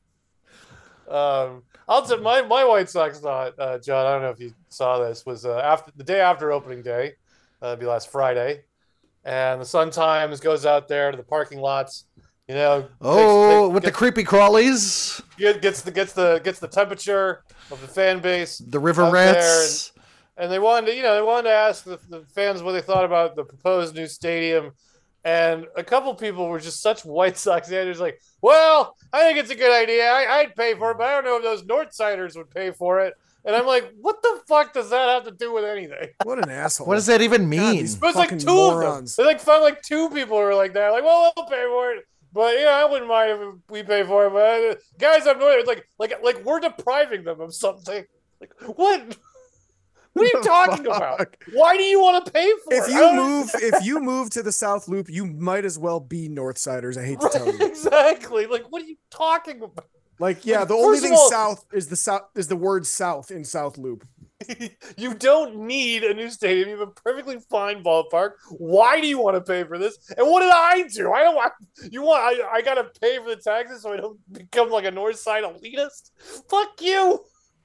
Um, I'll t- my my White Sox thought, uh, John. I don't know if you saw this. Was uh, after the day after opening day, uh, it'd be last Friday, and the Sun Times goes out there to the parking lots. You know, takes- Oh, they- with the gets, creepy crawlies, get- gets the gets the gets the temperature of the fan base. the river Up there rats. And they wanted to, you know, they wanted to ask the, the fans what they thought about the proposed new stadium. And a couple people were just such White Sox fans, like, well, I think it's a good idea. I, I'd pay for it, but I don't know if those Northsiders would pay for it. And I'm like, what the fuck does that have to do with anything? What an asshole! What does that even God, mean? these But it's like fucking two morons. of them. They like found like two people who were like that, like, well, I'll pay for it. But yeah, I wouldn't mind if we pay for it. But uh, guys, I'm it's like, like, like we're depriving them of something. Like what? What are you The talking about? fuck? Why do you want to pay for If it? I you don't- move, if you move to the South Loop, you might as well be Northsiders. I hate to tell Right, you. exactly. Like, what are you talking about? Like, yeah, Like, the only first of thing all- south is the south is the word south in South Loop. You don't need a new stadium. You have a perfectly fine ballpark. Why do you want to pay for this? And what did I do? I don't want you want. I, I gotta pay for the taxes so I don't become like a North Side elitist. Fuck you.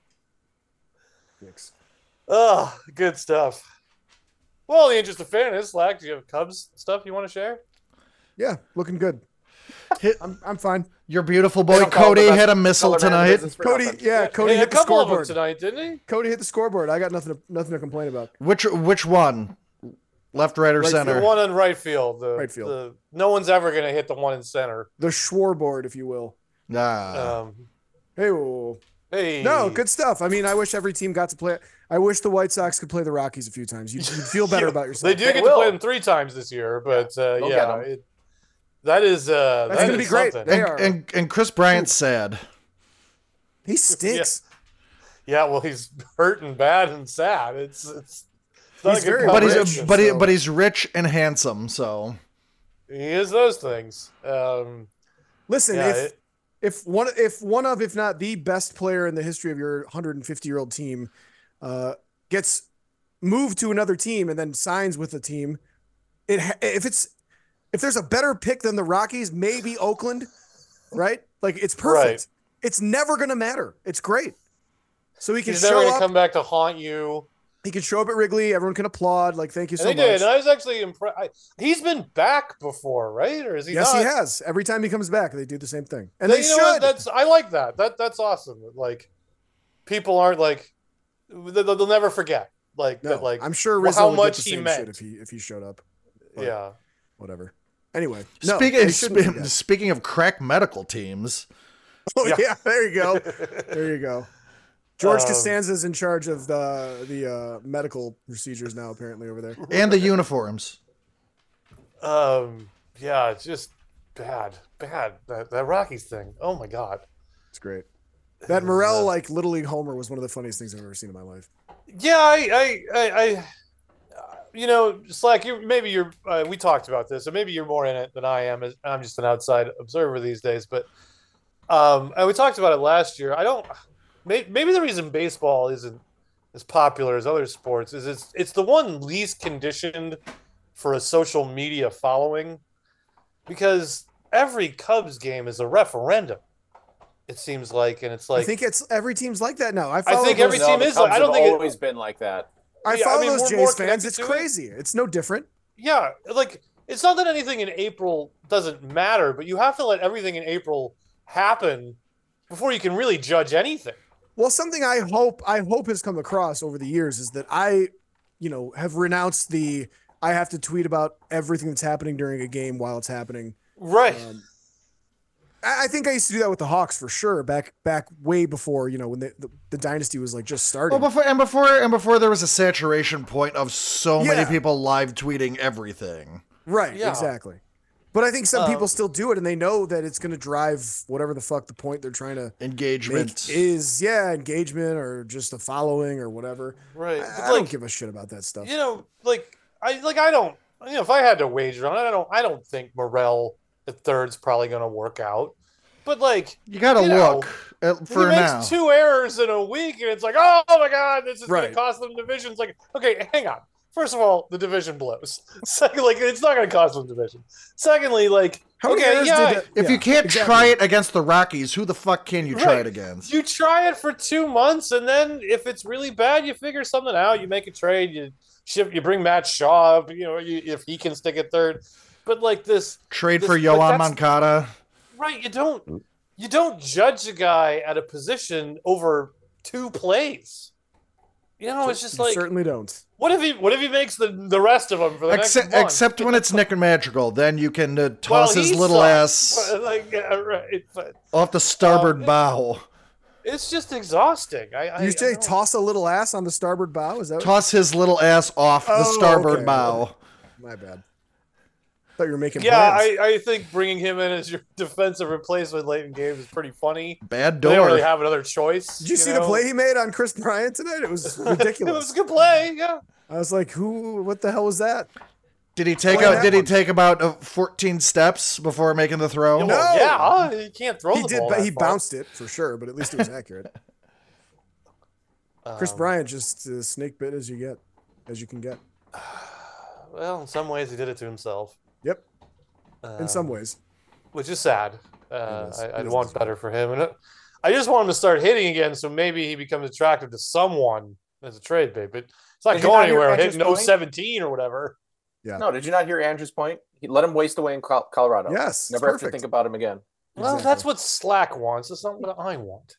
Oh, good stuff. Well, in the interest of fairness, Slack, do you have Cubs stuff you want to share? Yeah, looking good. Hit- I'm I'm fine. Your beautiful They boy don't call it the Cody best hit a missile color man in tonight. business for Cody, nothing. yeah, Cody Hey, a hit the couple of them scoreboard. tonight, didn't he? Cody hit the scoreboard. I got nothing to, nothing to complain about. Which which one? Left, right, or Right center? The one on right field. The, Right field. The, no one's ever going to hit the one in center. The Schwarboard, if you will. Nah. Um, Hey, whoa. hey. No, good stuff. I mean, I wish every team got to play. I wish the White Sox could play the Rockies a few times. You'd, you'd feel better about yourself. They do They get will. to play them three times this year, but uh, they'll yeah, get 'em. it, that is uh, That's that gonna is be great. something. They and, are. and and Chris Bryant's sad. He stinks. Yeah, well, he's hurt and bad and sad. It's it's It's not He's a good very but he's combination, but he, so- but he's rich and handsome. So he is those things. Um, Listen, yeah, if it- if one if one of if not the best player in the history of your one hundred fifty year old team uh, gets moved to another team and then signs with a team, it ha- if it's if there's a better pick than the Rockies, maybe Oakland, right? Like it's perfect. Right. It's never gonna matter. It's great. So he can he's never show going to up. come back to haunt you. He can show up at Wrigley. Everyone can applaud. Like, thank you And so he much. did. And I was actually impressed. He's been back before, right? Or is he Yes, not? he has. Every time he comes back, they do the same thing, and Then they you know what? should. That's I like that. That that's awesome. Like people aren't like they'll, they'll never forget. Like No, that. Like I'm sure well, Rizzo how would much get the he same meant. shit if he if he showed up. But yeah. whatever. Anyway, no, speaking they shouldn't sp- forget. speaking of crack medical teams, Oh yeah. Yeah. there you go. There you go. George Um, Costanza's in charge of the the uh, medical procedures now, apparently over there. and the uniforms. Um. Yeah. It's just bad. Bad. That that Rockies thing. Oh my god. It's great. That Morel Uh, like little league homer was one of the funniest things I've ever seen in my life. Yeah. I. I. I. I uh, you know, Slack. You maybe you're. Uh, we talked about this, and maybe you're more in it than I am. As I'm just an outside observer these days, but um, and we talked about it last year. I don't. Maybe, maybe the reason baseball isn't as popular as other sports is it's it's the one least conditioned for a social media following, because every Cubs game is a referendum. It seems like, and it's like I think it's every team's like that now. I, I follow think those, every No, team the is. Cubs I don't have think it- always been like that. I yeah, I follow mean, those we're more Jays fans. connected It's to it. crazy. It's no different. yeah, like it's not that anything in April doesn't matter, but you have to let everything in April happen before you can really judge anything. Well, something I hope I hope has come across over the years is that I, you know, have renounced the I have to tweet about everything that's happening during a game while it's happening. Right. Um, I, I think I used to do that with the Hawks for sure. Back back way before, you know, when the the, the dynasty was like just starting. Well, before and before and before there was a saturation point of so many Yeah. people live tweeting everything. right. Yeah. Exactly. But I think some Um, people still do it, and they know that it's going to drive whatever the fuck the point they're trying to Engagement. make is. Yeah, engagement or just a following or whatever. Right. I, But, I like, don't give a shit about that stuff. you know, like I like I don't you know if I had to wager on it, I don't I don't think Morel at third's probably going to work out. But like You gotta you know, look at, for he makes now. two errors in a week, and it's like, oh my god, this is going Right. to cost them divisions. Like, okay, hang on. First of all, the division blows. Second, like it's not going to cost them division. Secondly, like How many okay, errors yeah, did that? If yeah, you can't exactly. try it against the Rockies, who the fuck can you try Right. it against? you try it for two months, and then if it's really bad, you figure something out. You make a trade. You ship. You bring Matt Shaw up. You know, you, if he can stick at third. But like this, Trade this- for but Yoan that's- Moncada. right? You don't. You don't judge a guy at a position over two plays. You know, it's just You like, certainly don't. what if he? What if he makes the the rest of them for the Except, next month? except when it's Nick Magical, then you can uh, Well, toss he his little sucks, ass but, like, yeah, right, but off the starboard Um, bow. it's just exausght I, I, You I say don't- toss a little ass on the starboard bow? Is that what, Toss his little ass off the Oh, starboard okay. bow. my bad? Thought you were making Yeah, plans. I, I think bringing him in as your defensive replacement late in games is pretty funny. Bad They don't door. really have another choice. Did you, see know? the play he made on Chris Bryant tonight? It was It was ridiculous. a good play. Yeah. I was like, "Who? What the hell was that?" Did he take Play out? that Did he one. take about uh, fourteen steps before making the throw? Well, No. yeah, you can't throw He the did, ball. but that he far. bounced it for sure. But at least it was accurate. Chris Um, Bryant just uh, snake bit as you get, as you can get. Well, in some ways, he did it to himself. Yep, in some Um, ways. which is sad. Uh, It is. I, It I'd is want disappointing. better for him, and uh, I just want him to start hitting again, so maybe he becomes attractive to someone as a trade bait. But it's not Did you going not hear anywhere. Andrew's Hitting point? oh seventeen or whatever. Yeah. No, did you not hear Andrew's point? He let him waste away in Col- Colorado. Yes, it's Never have to perfect. think about him again. Well, Exactly. that's what Slack wants. It's not what I want.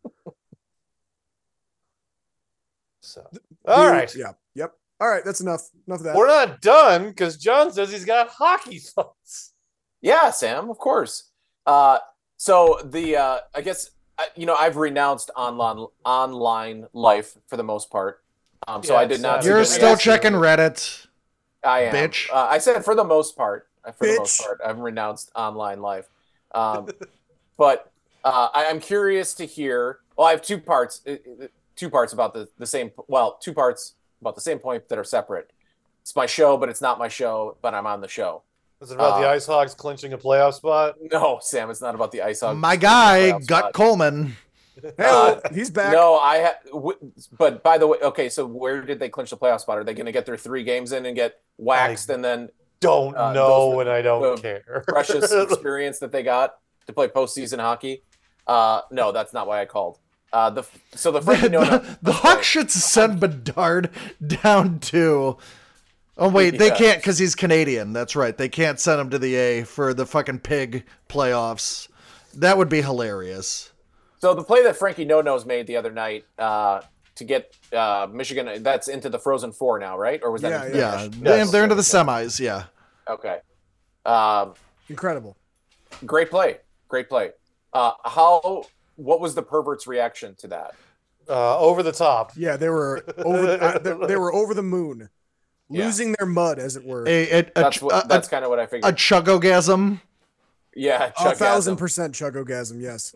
So, all The- right, Yeah. Yep. All right. That's enough. Enough of that. we're not done because John says he's got hockey thoughts. Yeah, Sam, of course. Uh, so the uh, I guess uh, you know I've renounced online online life for the most part. Um, so Yeah, I did it's not. sad. You're I still guess- checking Reddit. I am. bitch. Uh, I said for the most part. uh, For the most Bitch. part, I've renounced online life. Um, but uh, I, I'm curious to hear. Well, I have two parts. uh, uh, Two parts about the the same. Well, two parts about the same point that are separate. It's my show, but it's not my show, but I'm on the show. Is it about Uh, the Ice Hogs clinching a playoff spot? No, Sam, it's not about the Ice Hogs. My guy, playoff Gut spot. Coleman. Hell, he's back. No, I ha- w- but by the way, okay, so where did they clinch the playoff spot? Are they going to get their three games in and get waxed I- and then Don't Uh, know, those- and I don't the care. precious experience that they got to play postseason hockey? Uh, no, that's not why I called. Uh, the so the Frankie The, no, no, the, the Hawks should send Bedard down to. Oh wait, they Yeah. can't because he's Canadian. That's right. They can't send him to the A for the fucking pig playoffs. That would be hilarious. So the play that Frankie No Nose made the other night uh, to get uh, Michigan, that's into the Frozen Four now, right? Or was that? Yeah, into Yeah, the- they're, Yes. they're into the semis. Yeah. Okay. Um, Incredible. great play. Great play. Uh, how? What was the pervert's reaction to that? Uh, over the top. Yeah, they were over. uh, they, they were over the moon, Yeah. losing their mud, as it were. A, a, a, That's ch- what. a, That's kind of what I a, figured. a chugogasm. yeah, A Chuck thousand Gasm. percent chugogasm. Yes.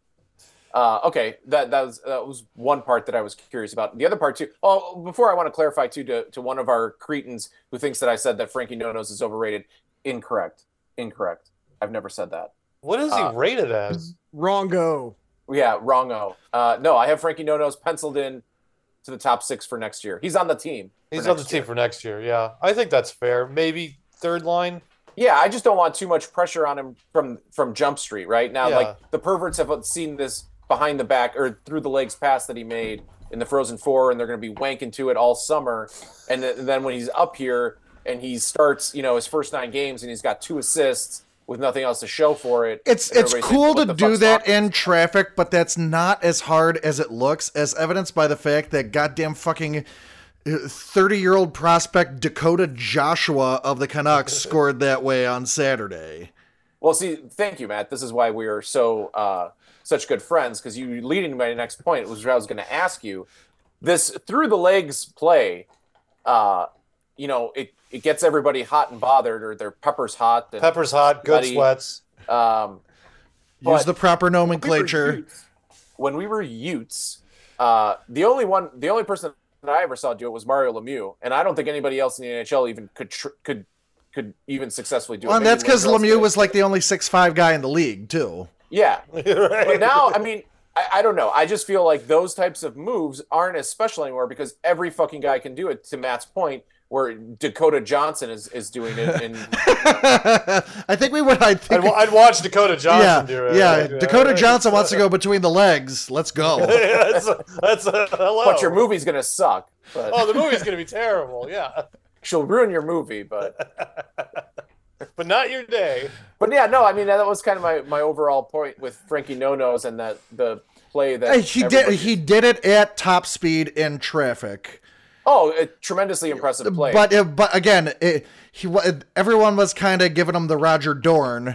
Uh, okay, that that was that was one part that I was curious about. The other part too. Oh, before I want to clarify too to, to one of our cretins who thinks that I said that Frankie No Nose is overrated. Incorrect. Incorrect. I've never said that. What is he Uh, rated as? Wrong go. Yeah, wrongo. Uh, no, I have Frankie No Nose penciled in to the top six for next year. He's on the team. for He's on the next team year. for next year. Yeah, I think that's fair. Maybe third line. Yeah, I just don't want too much pressure on him from from Jump Street right now. Yeah. Like the perverts have seen this behind the back or through the legs pass that he made in the Frozen Four, and they're going to be wanking to it all summer. And, th- and then when he's up here and he starts, you know, his first nine games and he's got two assists with nothing else to show for it. It's and it's everybody's cool like, to "What the do fuck's that wrong?" in traffic, but that's not as hard as it looks, as evidenced by the fact that goddamn fucking thirty-year-old prospect Dakota Joshua of the Canucks scored that way on Saturday. Well, see, thank you, Matt. This is why we are so uh, such good friends, because you leading to my next point was what I was going to ask you. This through the legs play, uh, you know, it, it gets everybody hot and bothered, or their peppers hot. And, Pepper's hot, good Buddy. sweats. Um, Use But- the proper when we were nomenclature. Utes- When we were Utes, uh, the only one, the only person that I ever saw do it was Mario Lemieux, and I don't think anybody else in the N H L even could tr- could could even successfully do Well, it. and Maybe that's because Lindros Lemieux did. was like the only six five guy in the league, too. Yeah, Right. but now, I mean, I, I don't know. I just feel like those types of moves aren't as special anymore because every fucking guy can do it. To Matt's point, where Dakota Johnson is, is doing it, and I think we would. I I'd, think. wa- I'd watch Dakota Johnson yeah, do it. yeah. Like, Dakota uh, Johnson wants to go between the legs. Let's go. that's that's uh, hello. but your movie's gonna suck. But Oh, the movie's gonna be terrible. Yeah, she'll ruin your movie. But but not your day. but yeah, no. I mean, that was kind of my, my overall point with Frankie No Nose and that the play that Hey, he did. everybody- He did it at top speed in traffic. Oh, a tremendously impressive play. But uh, but again, it, he wa- everyone was kind of giving him the Roger Dorn.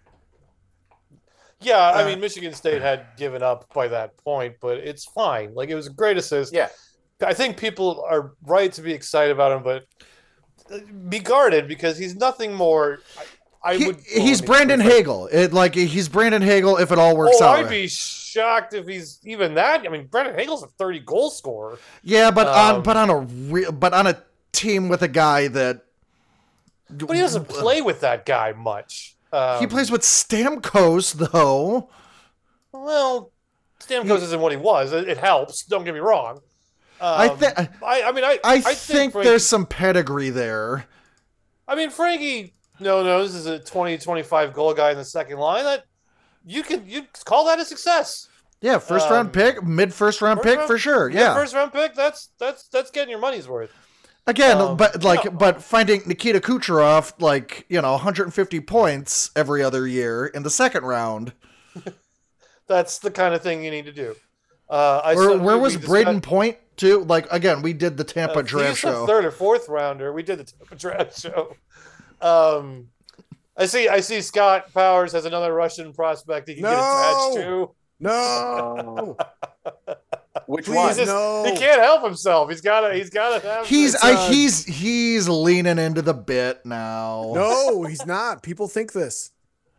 Yeah, I Uh, mean, Michigan State had given up by that point, but it's fine. Like, it was a great assist. yeah, I think people are right to be excited about him, but be guarded because he's nothing more. I, I He- would. he's well, I Brandon mean, Hagel. It like he's Brandon Hagel if it all works Oh, out. I'd right. be shocked if he's even that. I mean, Brandon Hagel's a thirty goal scorer. Yeah, but on Um, but on a real but on a team with a guy that But he doesn't play with that guy much. Um, he plays with Stamkos though. Well, Stamkos isn't what he was. It, it helps. Don't get me wrong. Um, I think I, I mean, I, I, I think Frankie- there's some pedigree there. I mean, Frankie No Nose is a twenty, twenty-five goal guy in the second line. That you can you call that a success. Yeah, first Um, round pick, mid first round First pick round- for sure. Yeah, Yeah. first round pick. That's that's that's getting your money's worth. Again, um, but like no. but finding Nikita Kucherov like, you know, one hundred fifty points every other year in the second round. That's the kind of thing you need to do. Uh, I Where, saw- where we- was we Braden discussed- Point too? Like again, we did the Tampa uh, draft he's a show. third or fourth rounder. We did the Tampa draft show. Um, I see. I see. Scott Powers has another Russian prospect he can get No! attached to. No. which Please, one? He's just- no. He can't help himself. He's got to. He's got to have. He's It's, I, uh, he's he's leaning into the bit now. No, he's not. People think this.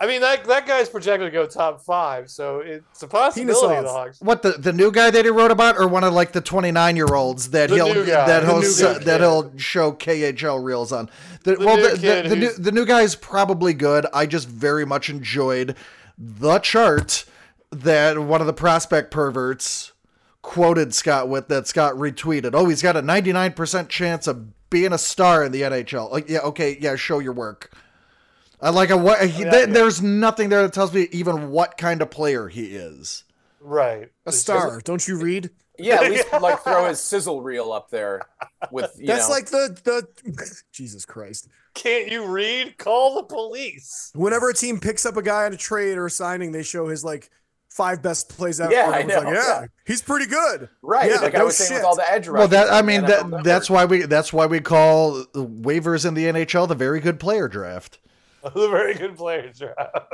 I mean, that that guy's projected to go top five, so it's a possibility. Penis The off. Hawks. What the the new guy that he wrote about, or one of like the twenty-nine year olds that The he'll new guy. that The he'll new s- kid. that he'll show K H L reels on. The, The well, new the, kid the, the new who's- the new guy is probably good. I just very much enjoyed the chart that one of the prospect perverts quoted Scott with, that Scott retweeted. Oh, he's got a ninety-nine percent chance of being a star in the N H L. Like, yeah, okay, yeah, show your work. I like a what. He, Yeah, th- yeah. There's nothing there that tells me even what kind of player he is. Right. A star. Don't you read? Yeah, at least like throw his sizzle reel up there with you That's know. like the the Jesus Christ. Can't you read? Call the police. Whenever a team picks up a guy on a trade or a signing, they show his like five best plays ever. Yeah, I Everyone's know, like, yeah, yeah. he's pretty good. Right, Yeah, like I no was saying shit. with all the edge Well, rushers that I on the mean N F L that Network. that's why we that's why we call waivers in the N H L the very good player draft. The very good players draft.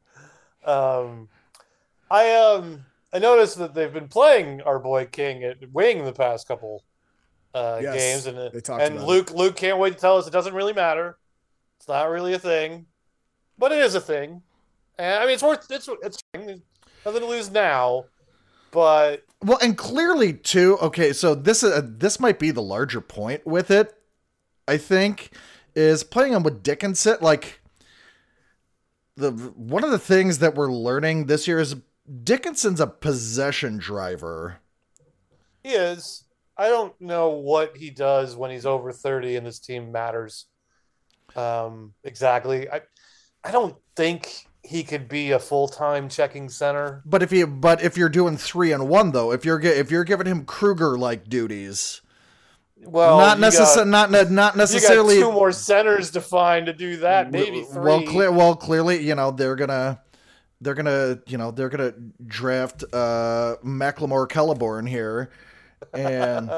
Um, I um I noticed that they've been playing our boy King at wing the past couple uh, Yes, games, and they talked and about Luke Luke can't wait to tell us it doesn't really matter. It's not really a thing, but it is a thing. And I mean, it's worth it's it's nothing to lose now, but Well, and clearly too. Okay, so this is this might be the larger point with it. I think is playing him with Dickinson. Like the one of the things that we're learning this year is Dickinson's a possession driver. he is. I don't know what he does when he's over thirty and this team matters. Um, exactly. I I don't think he could be a full-time checking center. But if you but if you're doing three and one though, if you're ge- if you're giving him Kruger like duties, Well, not you necessarily got- not not You necessarily. got two more centers to find to do that, maybe three. Well, clear. Well, clearly, you know they're gonna, they're gonna, you know, they're gonna draft uh Macklemore Kelleborn here, and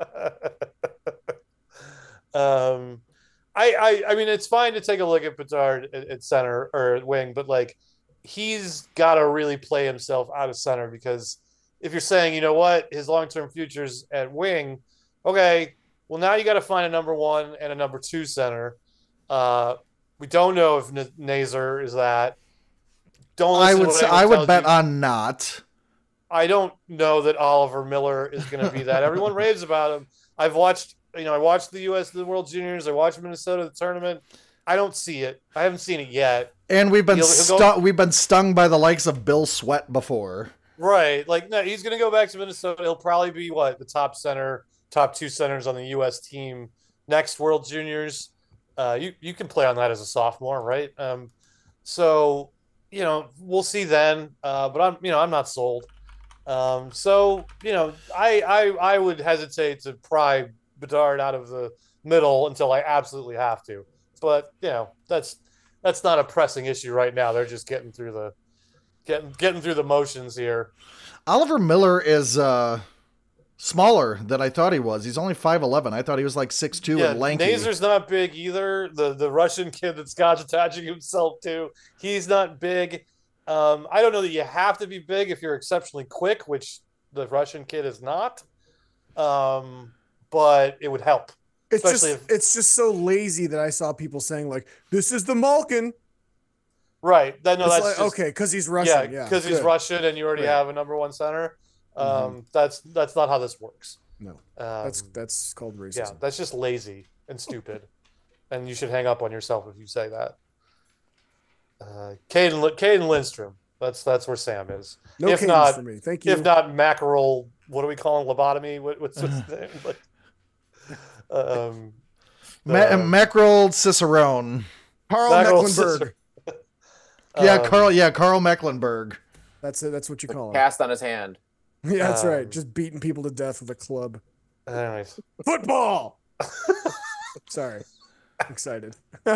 um, I, I, I mean, it's fine to take a look at Bedard at, at center or at wing, but like, he's got to really play himself out of center, because if you're saying, you know what, his long-term future's at wing, okay, well now you got to find a number one and a number two center. Uh, we don't know if N- Nazar is that. Don't listen I to would what say, anyone I would tells bet you. on not. I don't know that Oliver Miller is going to be that. Everyone raves about him. I've watched, you know, I watched the U S the World Juniors. I watched Minnesota the tournament. I don't see it. I haven't seen it yet. And we've been He'll- he'll stung. go- We've been stung by the likes of Bill Sweat before. Right. Like, no, he's going to go back to Minnesota. He'll probably be what, the top center, top two centers on the U S team next World Juniors. Uh, you you can play on that as a sophomore, right? Um, so you know, we'll see then. Uh, but I'm you know I'm not sold. Um, so you know, I I I would hesitate to pry Bedard out of the middle until I absolutely have to. But you know, that's that's not a pressing issue right now. They're just getting through the getting getting through the motions here. Oliver Miller is uh, smaller than I thought he was. He's only five eleven. I thought he was like six two Yeah, and lanky. Nazar's not big either. The the Russian kid that Scott's attaching himself to, he's not big. Um, I don't know that you have to be big if you're exceptionally quick, which the Russian kid is not. Um, but it would help. It's just Especially if- it's just so lazy that I saw people saying like, "This is the Malkin." Right. That, no, It's that's like, just, okay, because he's Russian. Yeah, because he's good. Russian and you already Right. Mm-hmm. have a number one center. Um, That's that's not how this works. No, Um, that's that's called yeah, racism. that's just lazy and stupid, and you should hang up on yourself if you say that. Uh, Caden Li- Caden Lindstrom. That's that's where Sam is. No if cadence not, for me. Thank you. if not mackerel, what do we call him? Lobotomy? What, what's his name? Like, um, Ma- uh, Mackerel Cicerone. Carl Mackerel Mecklenburg. Cicero- Yeah, um, Carl. Yeah, Carl Mecklenburg. That's it. That's what you call him. Cast on his hand. Yeah, that's right. Um, Just beating people to death with a club. Anyways, Football. Sorry, excited.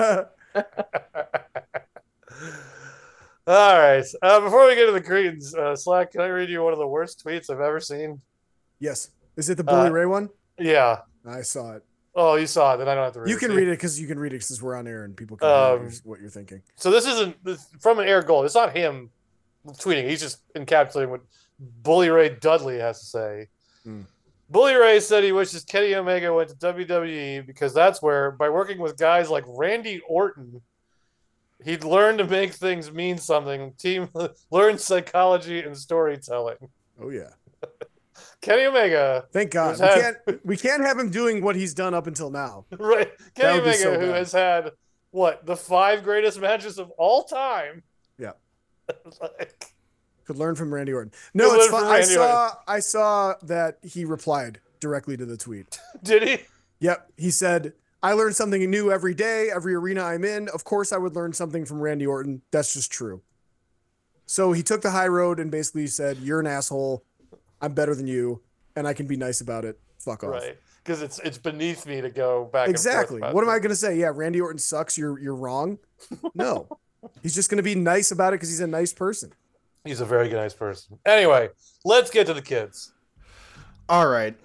all right. Uh, before we get to the Cretans, uh, Slack, can I read you one of the worst tweets I've ever seen? Yes. Is it the Bully Uh, Ray one? Yeah. I saw it. Oh, you saw it. Then I don't have to read You it. can to read it because you can read it because we're on air and people can hear what Um, you're- what you're thinking. So this isn't this, from an air goal. It's not him tweeting. He's just encapsulating what Bully Ray Dudley has to say. Hmm. Bully Ray said he wishes Kenny Omega went to W W E because that's where, by working with guys like Randy Orton, He'd learn to make things mean something. Team learn psychology and storytelling. Oh yeah. Kenny Omega. Thank God. We had, can't we can't have him doing what he's done up until now. Right. Kenny Omega, so who bad. has had what, the five greatest matches of all time. Yeah. like, Could learn from Randy Orton. No, Could it's learn fun. from I Randy saw I saw that he replied directly to the tweet. did he? Yep. He said, I learn something new every day, every arena I'm in. Of course I would learn something from Randy Orton. That's just true. So he took the high road and basically said, you're an asshole. I'm better than you, and I can be nice about it. Fuck off. Right. Because it's it's beneath me to go back Exactly. and forth. What am about I going to say? Yeah, Randy Orton sucks. You're you're wrong. No. He's just going to be nice about it because he's a nice person. He's a very nice person. Anyway, let's get to the kids. All right.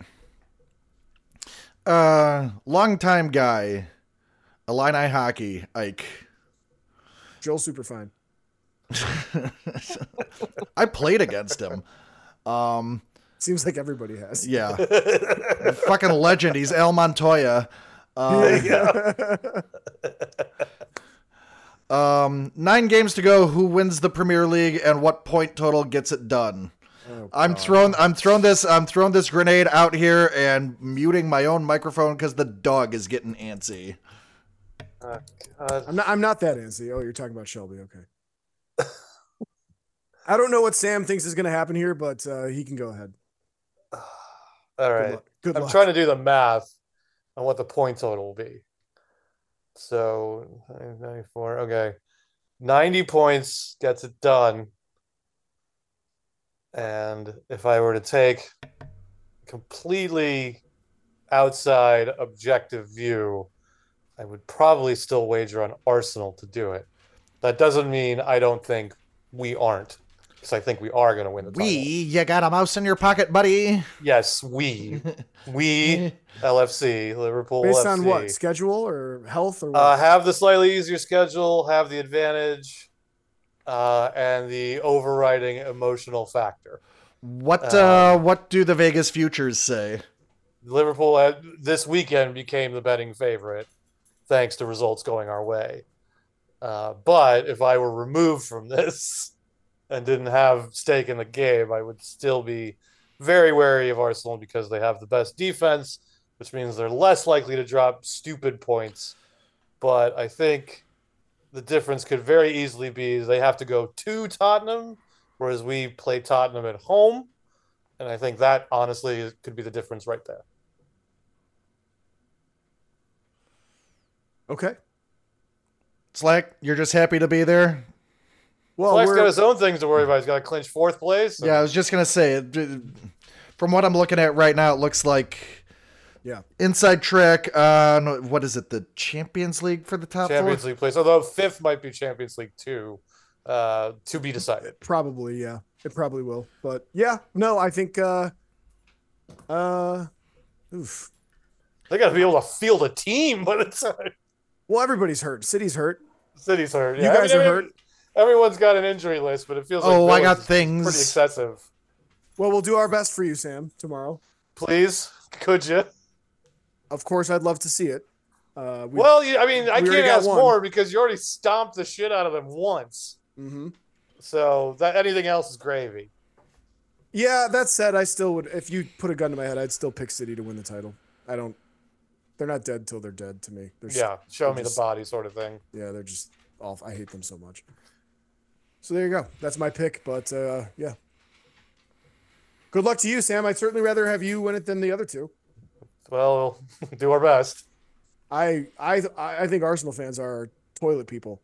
Uh, longtime guy, Illini hockey, Ike. Joel Superfine. I played against him. Um, Seems like everybody has. yeah. Fucking legend. He's Al Montoya. Um, um, nine games to go. Who wins the Premier League and what point total gets it done? Oh, I'm God. throwing. I'm throwing this. I'm throwing this grenade out here and muting my own microphone because the dog is getting antsy. Oh, God. I'm not. I'm not that antsy. Oh, you're talking about Shelby. Okay. I don't know what Sam thinks is going to happen here, but uh, he can go ahead. All Good right. luck. Good I'm luck. trying to do the math on what the point total will be. So, ninety-four. Okay. ninety points gets it done. And if I were to take completely outside objective view, I would probably still wager on Arsenal to do it. That doesn't mean I don't think we aren't, because I think we are going to win the title. We, you got a mouse in your pocket, buddy. Yes, we. We, L F C, Liverpool Based F C. on what? Schedule or health or what? Uh, have the slightly easier schedule, have the advantage, uh, and the overriding emotional factor. What? Um, Uh, what do the Vegas futures say? Liverpool uh, this weekend became the betting favorite, thanks to results going our way. Uh, but if I were removed from this and didn't have stake in the game, I would still be very wary of Arsenal because they have the best defense, which means they're less likely to drop stupid points. But I think the difference could very easily be they have to go to Tottenham, whereas we play Tottenham at home. And I think that, honestly, could be the difference right there. Okay. Slack, you're just happy to be there? Well, Flex we're, got his own things to worry about. He's got to clinch fourth place. Yeah, I was just gonna say. it- From what I'm looking at right now, it looks like yeah. inside track on what is it? The Champions League for the top Champions four. League place. Although fifth might be Champions League two, uh, to be decided. Probably, yeah. It probably will. But yeah, no, I think uh uh oof. They got to be able to field a team, but it's uh, Well, everybody's hurt. City's hurt. City's hurt. You Yeah, guys I mean, are every- hurt. Everyone's got an injury list, but it feels like Oh, I Village got is things. pretty excessive. Well, we'll do our best for you, Sam, tomorrow. Please, could you? Of course, I'd love to see it. Uh we, Well, you, I mean, I we already can't got ask one. more because you already stomped the shit out of them once. hmm So that anything else is gravy. Yeah, that said, I still would if you put a gun to my head, I'd still pick City to win the title. I don't they're not dead till they're dead to me. They're Yeah, show they're me just- the body sort of thing. Yeah, they're just off. I hate them so much. So there you go. That's my pick. But uh, yeah. Good luck to you, Sam. I'd certainly rather have you win it than the other two. Well, we'll do our best. I I I think Arsenal fans are toilet people.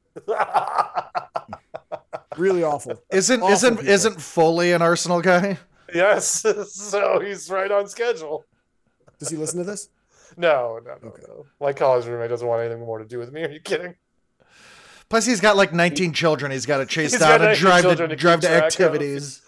Really awful. Isn't Awful isn't people. isn't Foley an Arsenal guy? Yes, so he's right on schedule. Does he listen to this? No, no, no, Okay. no. My college roommate doesn't want anything more to do with me. Are you kidding? Plus, he's got like nineteen children. He's got to chase He's down got and nineteen drive children to to drive keep to track of. activities.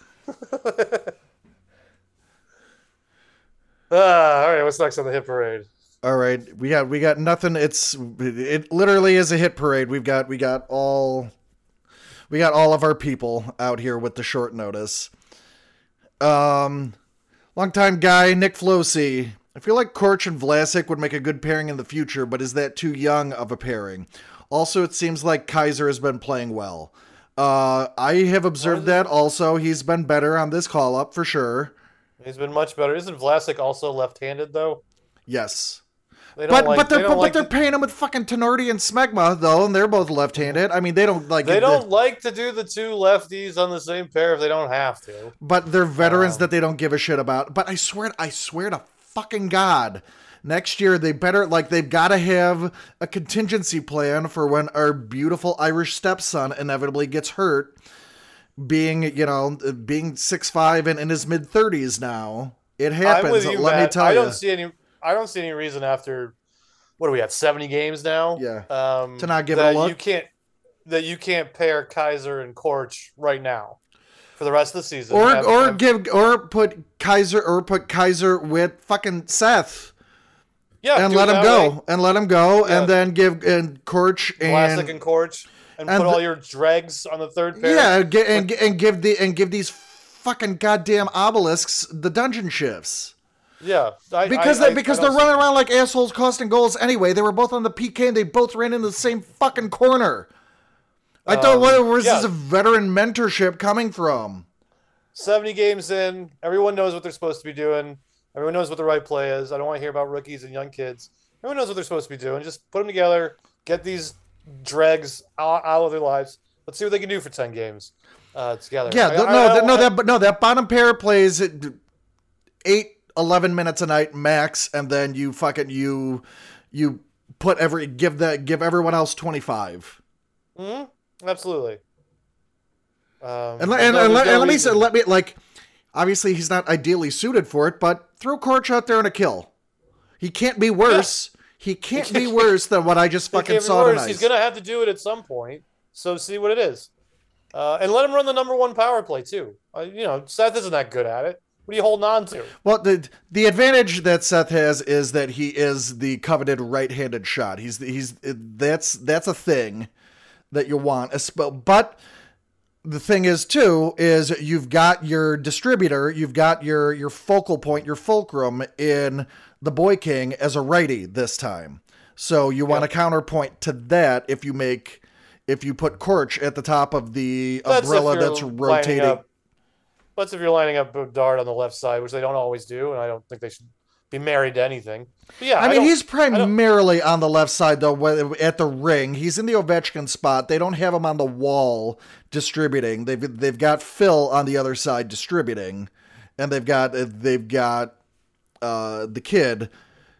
Ah, all right. What's next on the hit parade? All right, we got we got nothing. It's it literally is a hit parade. We've got we got all we got all of our people out here with the short notice. Um, longtime guy Nick Flosi. I feel like Korch and Vlasic would make a good pairing in the future, but is that too young of a pairing? Also, it seems like Kaiser has been playing well. Uh, I have observed that also. He's been better on this call-up for sure. He's been much better. Isn't Vlasic also left-handed, though? Yes. They don't But like, but they're they don't but, like they're to, paying him with fucking Tenorti and Smegma though, and they're both left-handed. I mean, they don't like they it- don't like to do the two lefties on the same pair if they don't have to. But they're veterans Um, that they don't give a shit about. But I swear, I swear to fucking God, next year they better like they've got to have a contingency plan for when our beautiful Irish stepson inevitably gets hurt. Being you know being six five and in his mid thirties now, it happens. I'm with you, Let Matt. me tell I you. don't see any. I don't see any reason after what are we at seventy games now? Yeah. Um, To not give it that a look? You can't that you can't pair Kaiser and Korch right now for the rest of the season. Or Have- or have- give or put Kaiser or put Kaiser with fucking Seth yeah, and do let it him that go way. and let him go Yeah. and then give and Korch Vlasic and, and Korch, and, and put all the- your dregs on the third pair. yeah and, gi- and, gi- and give the and give these fucking goddamn obelisks the dungeon shifts yeah. I, because I, they I- because I they're don't running around like assholes costing goals anyway. They were both on the P K and they both ran in the same fucking corner. I thought Um, where where's yeah. this veteran mentorship coming from? seventy games in, everyone knows what they're supposed to be doing. Everyone knows what the right play is. I don't want to hear about rookies and young kids. Everyone knows what they're supposed to be doing. Just put them together, get these dregs out, out of their lives. Let's see what they can do for ten games uh, together. Yeah, I- th- I- no, I th- don't- no, I- that but no, that bottom pair plays at eight, eleven minutes a night max, and then you fucking you you put every give that give everyone else twenty five. Mhm, absolutely. Um, And, let- there's and, no- and, there's let, no and let me say, reason- let me like, obviously he's not ideally suited for it, but throw Korch out there and a kill. He can't be worse. He can't be worse than what I just It fucking can't be saw worse. tonight. He's gonna have to do it at some point. So see what it is, uh, and let him run the number one power play too. Uh, you know, Seth isn't that good at it. What are you holding on to? Well, the the advantage that Seth has is that he is the coveted right-handed shot. He's he's that's that's a thing that you want. Esp- But the thing is too is you've got your distributor, you've got your your focal point, your fulcrum in the Boy King as a righty this time. So you want Yep. a counterpoint to that if you make if you put Korch at the top of the That's if umbrella you're that's lining rotating. up- That's if you're lining up Dart on the left side, which they don't always do, and I don't think they should be married to anything. But yeah, I mean, don't- he's primarily on the left side, though, wh- at the ring. He's in the Ovechkin spot. They don't have him on the wall distributing. They've they've got Phil on the other side distributing, and they've got they've got uh, the kid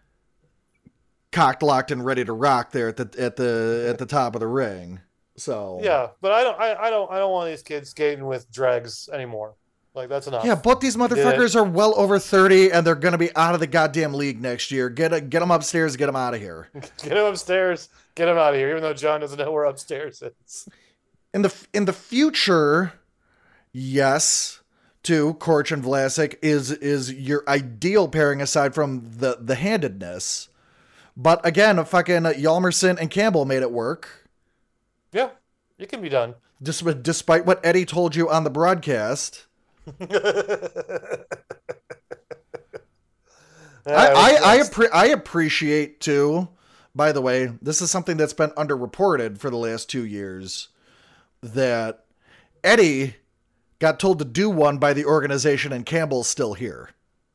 cocked, locked, and ready to rock there at the at the at the top of the ring. So yeah, but I don't, I, I don't, I don't want these kids skating with dregs anymore. Like that's enough. yeah, both these motherfuckers are well over thirty, and they're gonna be out of the goddamn league next year. Get a, get them upstairs, get them out of here. Get him upstairs. Get him out of here. Even though John doesn't know where upstairs is. In the in the future, yes, too, Korch and Vlasic is is your ideal pairing aside from the the handedness. But again, fucking Yalmerson and Campbell made it work, Yeah, it can be done. despite despite what Eddie told you on the broadcast. I I I, appre- I appreciate too. By the way, this is something that's been underreported for the last two years. That Eddie got told to do one by the organization, and Campbell's still here.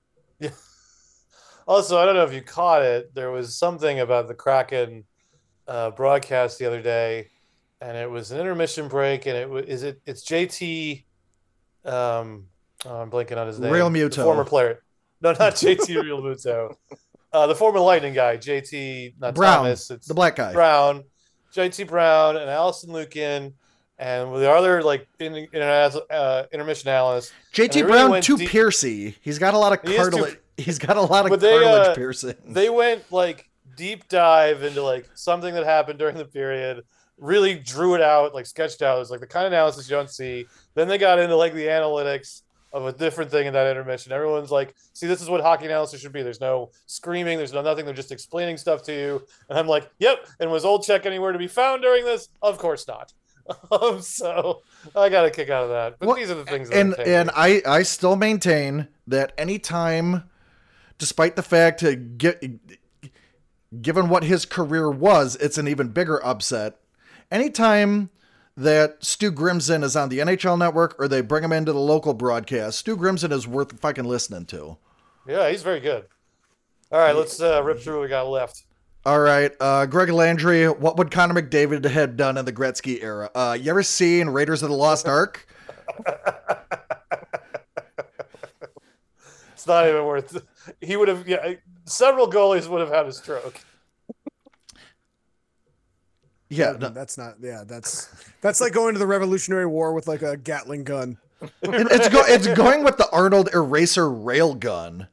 Also, I don't know if you caught it. There was something about the Kraken uh, broadcast the other day, and it was an intermission break, and it was is it it's J T. Um, oh, I'm blanking on his name. Real The Muto. former player. No, not J T Real Muto. Uh, the former Lightning guy, J T. Not Brown, Thomas. It's the black guy. Brown, J T Brown, and Allison Lukin, and the other like in, in, uh, intermission analyst. J T And they really Brown went too deep- piercy. He's got a lot of He is too- cartilage. He's got a lot of But they, cartilage uh, piercing. They went like deep dive into like something that happened during the period, really drew it out, like sketched out. It was like the kind of analysis you don't see. Then they got into like the analytics of a different thing in that intermission. Everyone's like, see, this is what hockey analysis should be. There's no screaming, there's no nothing, they're just explaining stuff to you. And I'm like, yep. And was Old Check anywhere to be found during this? Of course not. Um, so I got a kick out of that. But Well, these are the things that and entertain and me. I I still maintain that anytime, despite the fact to get given what his career was, it's an even bigger upset anytime that Stu Grimson is on the N H L Network or they bring him into the local broadcast, Stu Grimson is worth fucking listening to. Yeah, he's very good. All right, let's uh, rip through what we got left. All right, uh, Greg Landry, what would Connor McDavid have done in the Gretzky era? Uh, you ever seen Raiders of the Lost Ark? It's not even worth it. He would have, yeah, several goalies would have had a stroke. Yeah, That- no, that's not. Yeah, that's that's like going to the Revolutionary War with like a Gatling gun. it- it's, go, it's going with the Arnold Eraser railgun.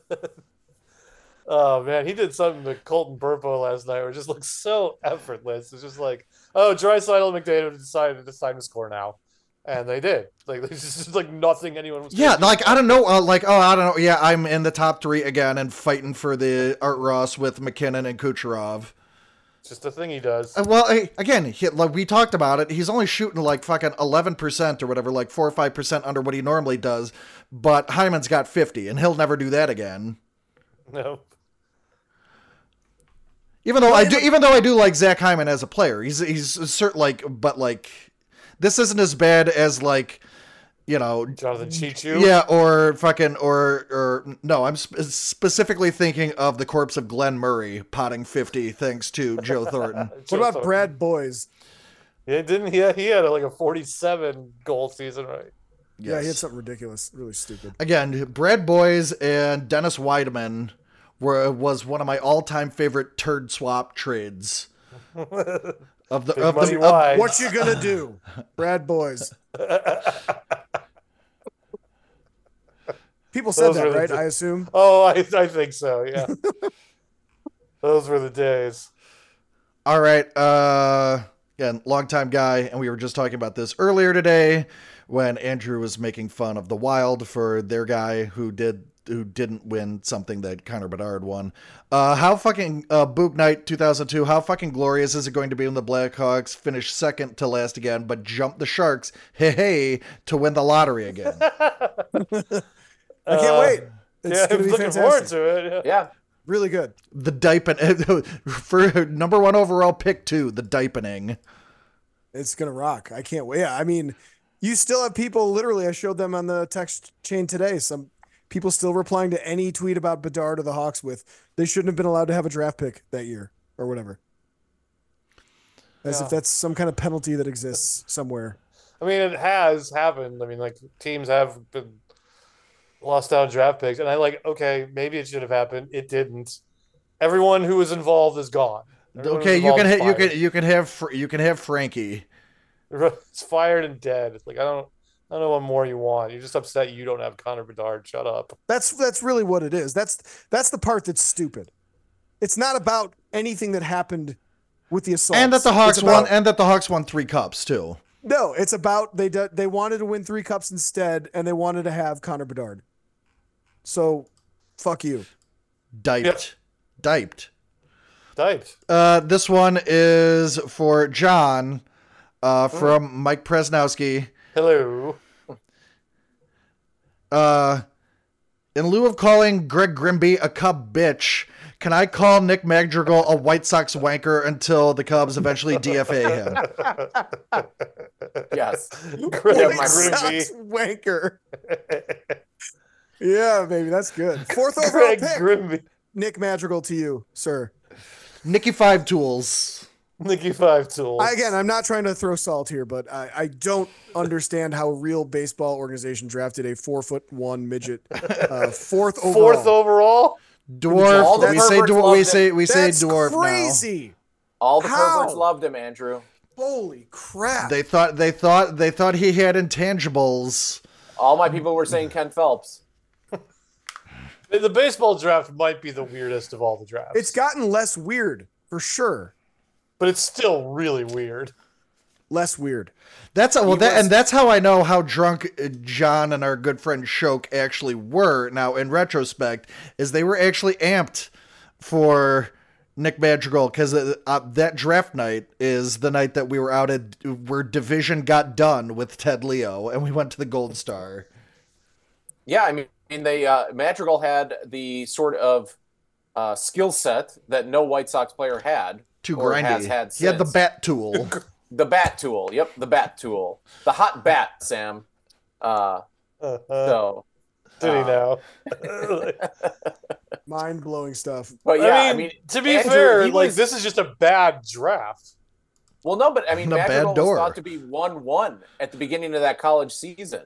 Oh, man, he did something to Colton Burpo last night where it just looks so effortless. It's just like, oh, Draisaitl and McDavid decided it's time to score now. And they did. Like, it's just like nothing anyone was Yeah, gonna do. like, I don't know, uh, like, oh, I don't know, yeah, I'm in the top three again and fighting for the Art Ross with McKinnon and Kucherov. It's just a thing he does. Uh, well, I, again, he, like we talked about it, he's only shooting like fucking eleven percent or whatever, like four or five percent under what he normally does, but Hyman's got fifty, and he'll never do that again. No. Even though I do, even though I do like Zach Hyman as a player, he's he's certain like, but like, this isn't as bad as like, you know, Jonathan Chichu. yeah, or fucking, or or no, I'm sp- specifically thinking of the corpse of Glenn Murray potting fifty thanks to Joe Thornton. What about Brad Boys? Yeah, didn't he? He had like a forty-seven goal season, right? Yeah, he had Yes. something ridiculous, really stupid. Again, Brad Boys and Dennis Weidman were was one of my all time favorite turd swap trades of the Big of money the. Of, wide. What you gonna do, Brad Boys? People said Those that, were the right? d- I assume. Oh, I, I think so, yeah. Those were the days. all right, uh, again, longtime guy, and we were just talking about this earlier today when Andrew was making fun of the Wild for their guy who did who didn't win something that Connor Bedard won. Uh, how fucking uh, Book Night two thousand two? How fucking glorious is it going to be when the Blackhawks finish second to last again, but jump the Sharks, hey hey, to win the lottery again? I can't Uh, wait. It's Yeah, gonna I'm be looking fantastic. forward to it. Yeah. Yeah. Really good. The Dipen for number one overall pick two, the Dipening. It's gonna rock. I can't wait. Yeah, I mean, you still have people. Literally, I showed them on the text chain today. Some people still replying to any tweet about Bedard or the Hawks with they shouldn't have been allowed to have a draft pick that year or whatever. As Yeah. if that's some kind of penalty that exists somewhere. I mean, it has happened. I mean, like, teams have been lost out on draft picks. And I like, okay, maybe it should have happened. It didn't. Everyone who was involved is gone. Everyone Okay, who's you can involved ha- you is can you can have Fr- you can have Frankie. fired. It's fired and dead. It's like, I don't, I don't know what more you want. You're just upset you don't have Connor Bedard. Shut up. That's that's really what it is. That's that's the part that's stupid. It's not about anything that happened with the assault. And that the Hawks It's about- won and that the Hawks won three cups too. No, it's about they d- they wanted to win three cups instead, and they wanted to have Connor Bedard. So, fuck you. Diped. Yep. Diped. Diped. Uh, this one is for John uh, from Mike Presnowski. Hello. Uh, in lieu of calling Greg Grimby a Cub bitch, can I call Nick Madrigal a White Sox wanker until the Cubs eventually D F A him? Yes. Greg Yeah, White my Grimby. Sox wanker. Yeah, baby, that's good. Fourth overall Greg pick. Grimby. Nick Madrigal to you, sir. Nicky Five Tools. Nicky Five Tools. I, again, I'm not trying to throw salt here, but I, I don't understand how a real baseball organization drafted a four foot one midget, uh, fourth overall. Fourth overall. Dwarf. All the We say perverts dwarf. We loved say we say That's dwarf now. crazy. All the How? perverts loved him, Andrew. Holy crap! They thought they thought they thought he had intangibles. All my people were saying Ken Phelps. The baseball draft might be the weirdest of all the drafts. It's gotten less weird for sure. but it's still really weird. Less weird. That's well, He that, was- and that's how I know how drunk uh, John and our good friend Shoke actually were. Now, in retrospect, is they were actually amped for Nick Madrigal because uh, uh, that draft night is the night that we were out at where Division got done with Ted Leo, and we went to the Gold Star. Yeah, I mean, I mean they uh, Madrigal had the sort of uh, skill set that no White Sox player had. Too or grindy. has had He had the since. bat tool. The bat tool. Yep, the bat tool. The hot bat, Sam. Uh, Uh, so. did he uh, know? Mind blowing stuff. But yeah, I, I mean, mean, to be Andrew, fair, he like was- this is just a bad draft. well, no, but I mean, A bad Madrigal was door. thought to be one one at the beginning of that college season.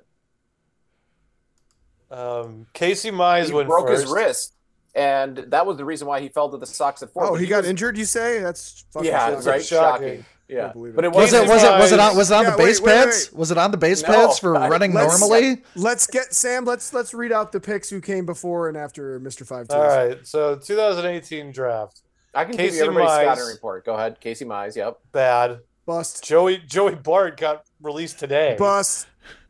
Um, Casey Mize He went broke first. his wrist, and that was the reason why he fell to the Sox at four. Oh, But he got was- injured, you say? That's fucking Yeah, shocking. right. Shocking. Shocking. Yeah, Can't believe it. but it Was Casey it was it was it on Mize- was it on Yeah, the base wait, wait, pads? wait. Was it on the base No, pads for I- running let's- normally? Let's get Sam. Let's let's read out the picks who came before and after Mister Five Two. All right, so twenty eighteen draft, I can Casey give you everybody's Mize. scouting report. Go ahead, Casey Mize. Yep. bad. Bust. Joey Joey Bart got released today. Bust.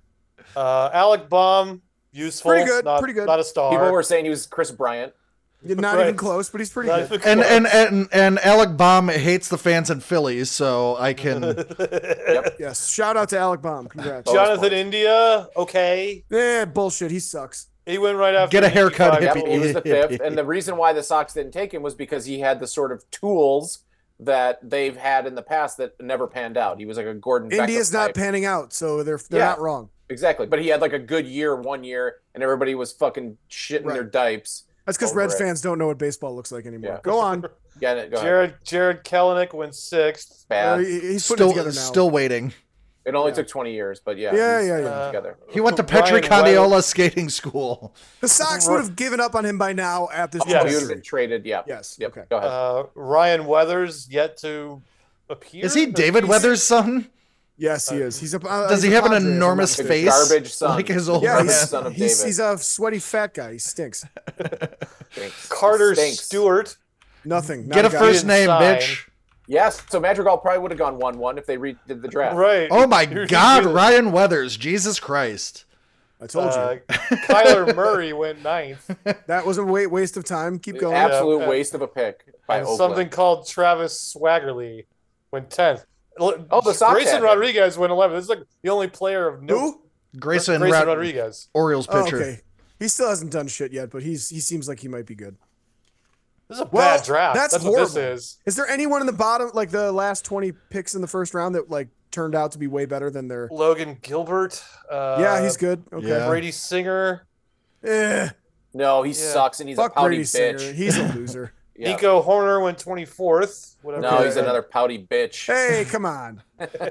Uh, Alec Baum, useful. Pretty good, Not, pretty good. Not a star. People were saying he was Chris Bryant. You're not Right. even close, but he's pretty Not good. even And, close. and and and Alec Baum hates the fans in Philly, so I can. Yep. Yes. Shout out to Alec Baum. Congrats. Bonus Jonathan points. India, okay. Eh, bullshit. He sucks. He went right after. Get a the haircut, eighty-five hippie. He was the Yeah. fifth, and the reason why the Sox didn't take him was because he had the sort of tools that they've had in the past that never panned out. He was like a Gordon Beckham India's not type. panning out, so they're they're Yeah. not wrong. Exactly, but he had like a good year one year, and everybody was fucking shitting Right. their dipes. That's because Over Reds it. fans don't know what baseball looks like anymore. Yeah. Go on. Get it? Go ahead. Jared Jared Kelenic went sixth. Uh, Bad. he- he's putting it Still together now. still waiting. It only yeah. took twenty years, but yeah, Yeah, he's yeah, putting yeah. it together. He went to Ryan Petri Weather- Candiola skating school. The Sox would have given up on him by now at this Oh, Yes. point. he would have been traded. Yeah. Yes. Yep. Okay. Go ahead. Uh, Ryan Weathers yet to appear. Is he David He's- Weathers' son? Yes, he is. He's a. Uh, Does he's he a have an Padre, if I'm not enormous mistaken. face? Garbage son. Like his old Yeah, man. he's, Son of he's, David. he's a sweaty fat guy. He stinks. Stinks. Carter Stinks. Stewart. Nothing. Not Get a guy. first didn't name, sign. bitch. Yes, so Madrigal probably would have gone one one if they redid the draft. Right. Oh my You're- God, you're- Ryan Weathers, Jesus Christ! I told you. Uh, Kyler Murray went ninth. That was a wa- waste of time. Keep going. Absolute Yeah. waste of a pick by And Oakland. something called Travis Swaggerly went tenth. Oh, the Sox Grayson had him. Rodriguez went eleventh. This is like the only player of note. Who? Grayson, Grayson Rod- Rodriguez. Orioles Oh, pitcher. okay. He still hasn't done shit yet, but he's he seems like he might be good. This is a Well, bad draft. that's That's, what this horrible. is. Is there anyone in the bottom, like the last twenty picks in the first round, that like turned out to be way better than their? Logan Gilbert. Uh, yeah, he's good. Okay. Yeah. Brady Singer. Eh, No, he Yeah. sucks and he's fuck a pouty Brady bitch. Singer. He's a loser. Yeah. Nico Horner went twenty-fourth. Whatever. No, Okay. he's another pouty bitch. Hey, come on.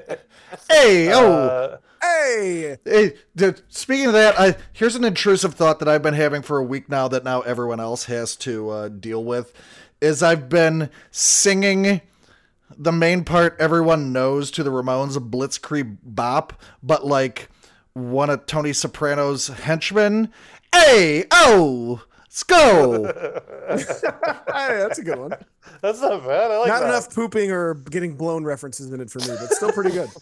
Hey, oh, Uh, Hey. hey, d- speaking of that, I, here's an intrusive thought that I've been having for a week now that now everyone else has to uh, deal with. Is I've been singing the main part everyone knows to the Ramones, Blitzkrieg Bop, but like one of Tony Soprano's henchmen. Hey, oh, let's go. Hey, that's a good one. that's not bad. I like Not that. enough pooping or getting blown references in it for me, but still pretty good.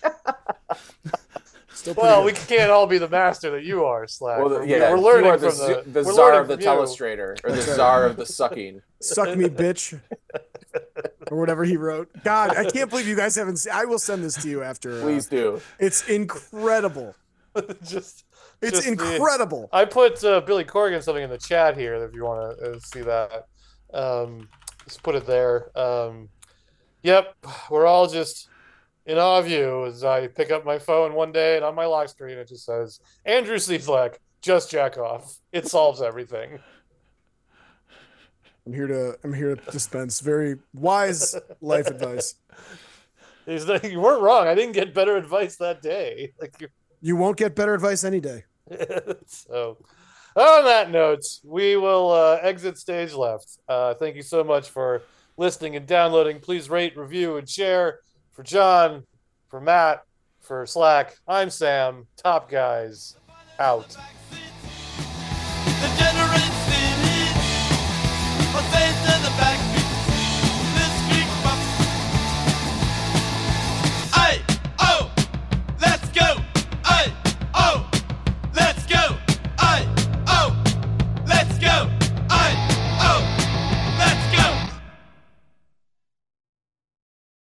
Still pretty Well, good. we can't all be the master that you are, Slack. Well, the- We're- yeah, we're you learning are the, from the, z- the we're czar learning of the from you. telestrator or the czar of the sucking. Suck me, bitch. Or whatever he wrote. God, I can't believe you guys haven't seen. I will send this to you after. uh, Please do. It's incredible. just, It's just the- incredible. I put uh, Billy Corgan something in the chat here if you want to uh, see that. Um, just put it there. Um, yep, we're all just in awe of you as I pick up my phone one day and on my lock screen it just says, Andrew Cieslak, just jack off. It solves everything. I'm here to. I'm here to dispense very wise life advice. He's like, you weren't wrong. I didn't get better advice that day. Like you You won't get better advice any day. so, on that note, we will uh, exit stage left. Uh, thank you so much for listening and downloading. Please rate, review, and share. For John, for Matt, for Slack, I'm Sam. Top Guys, out.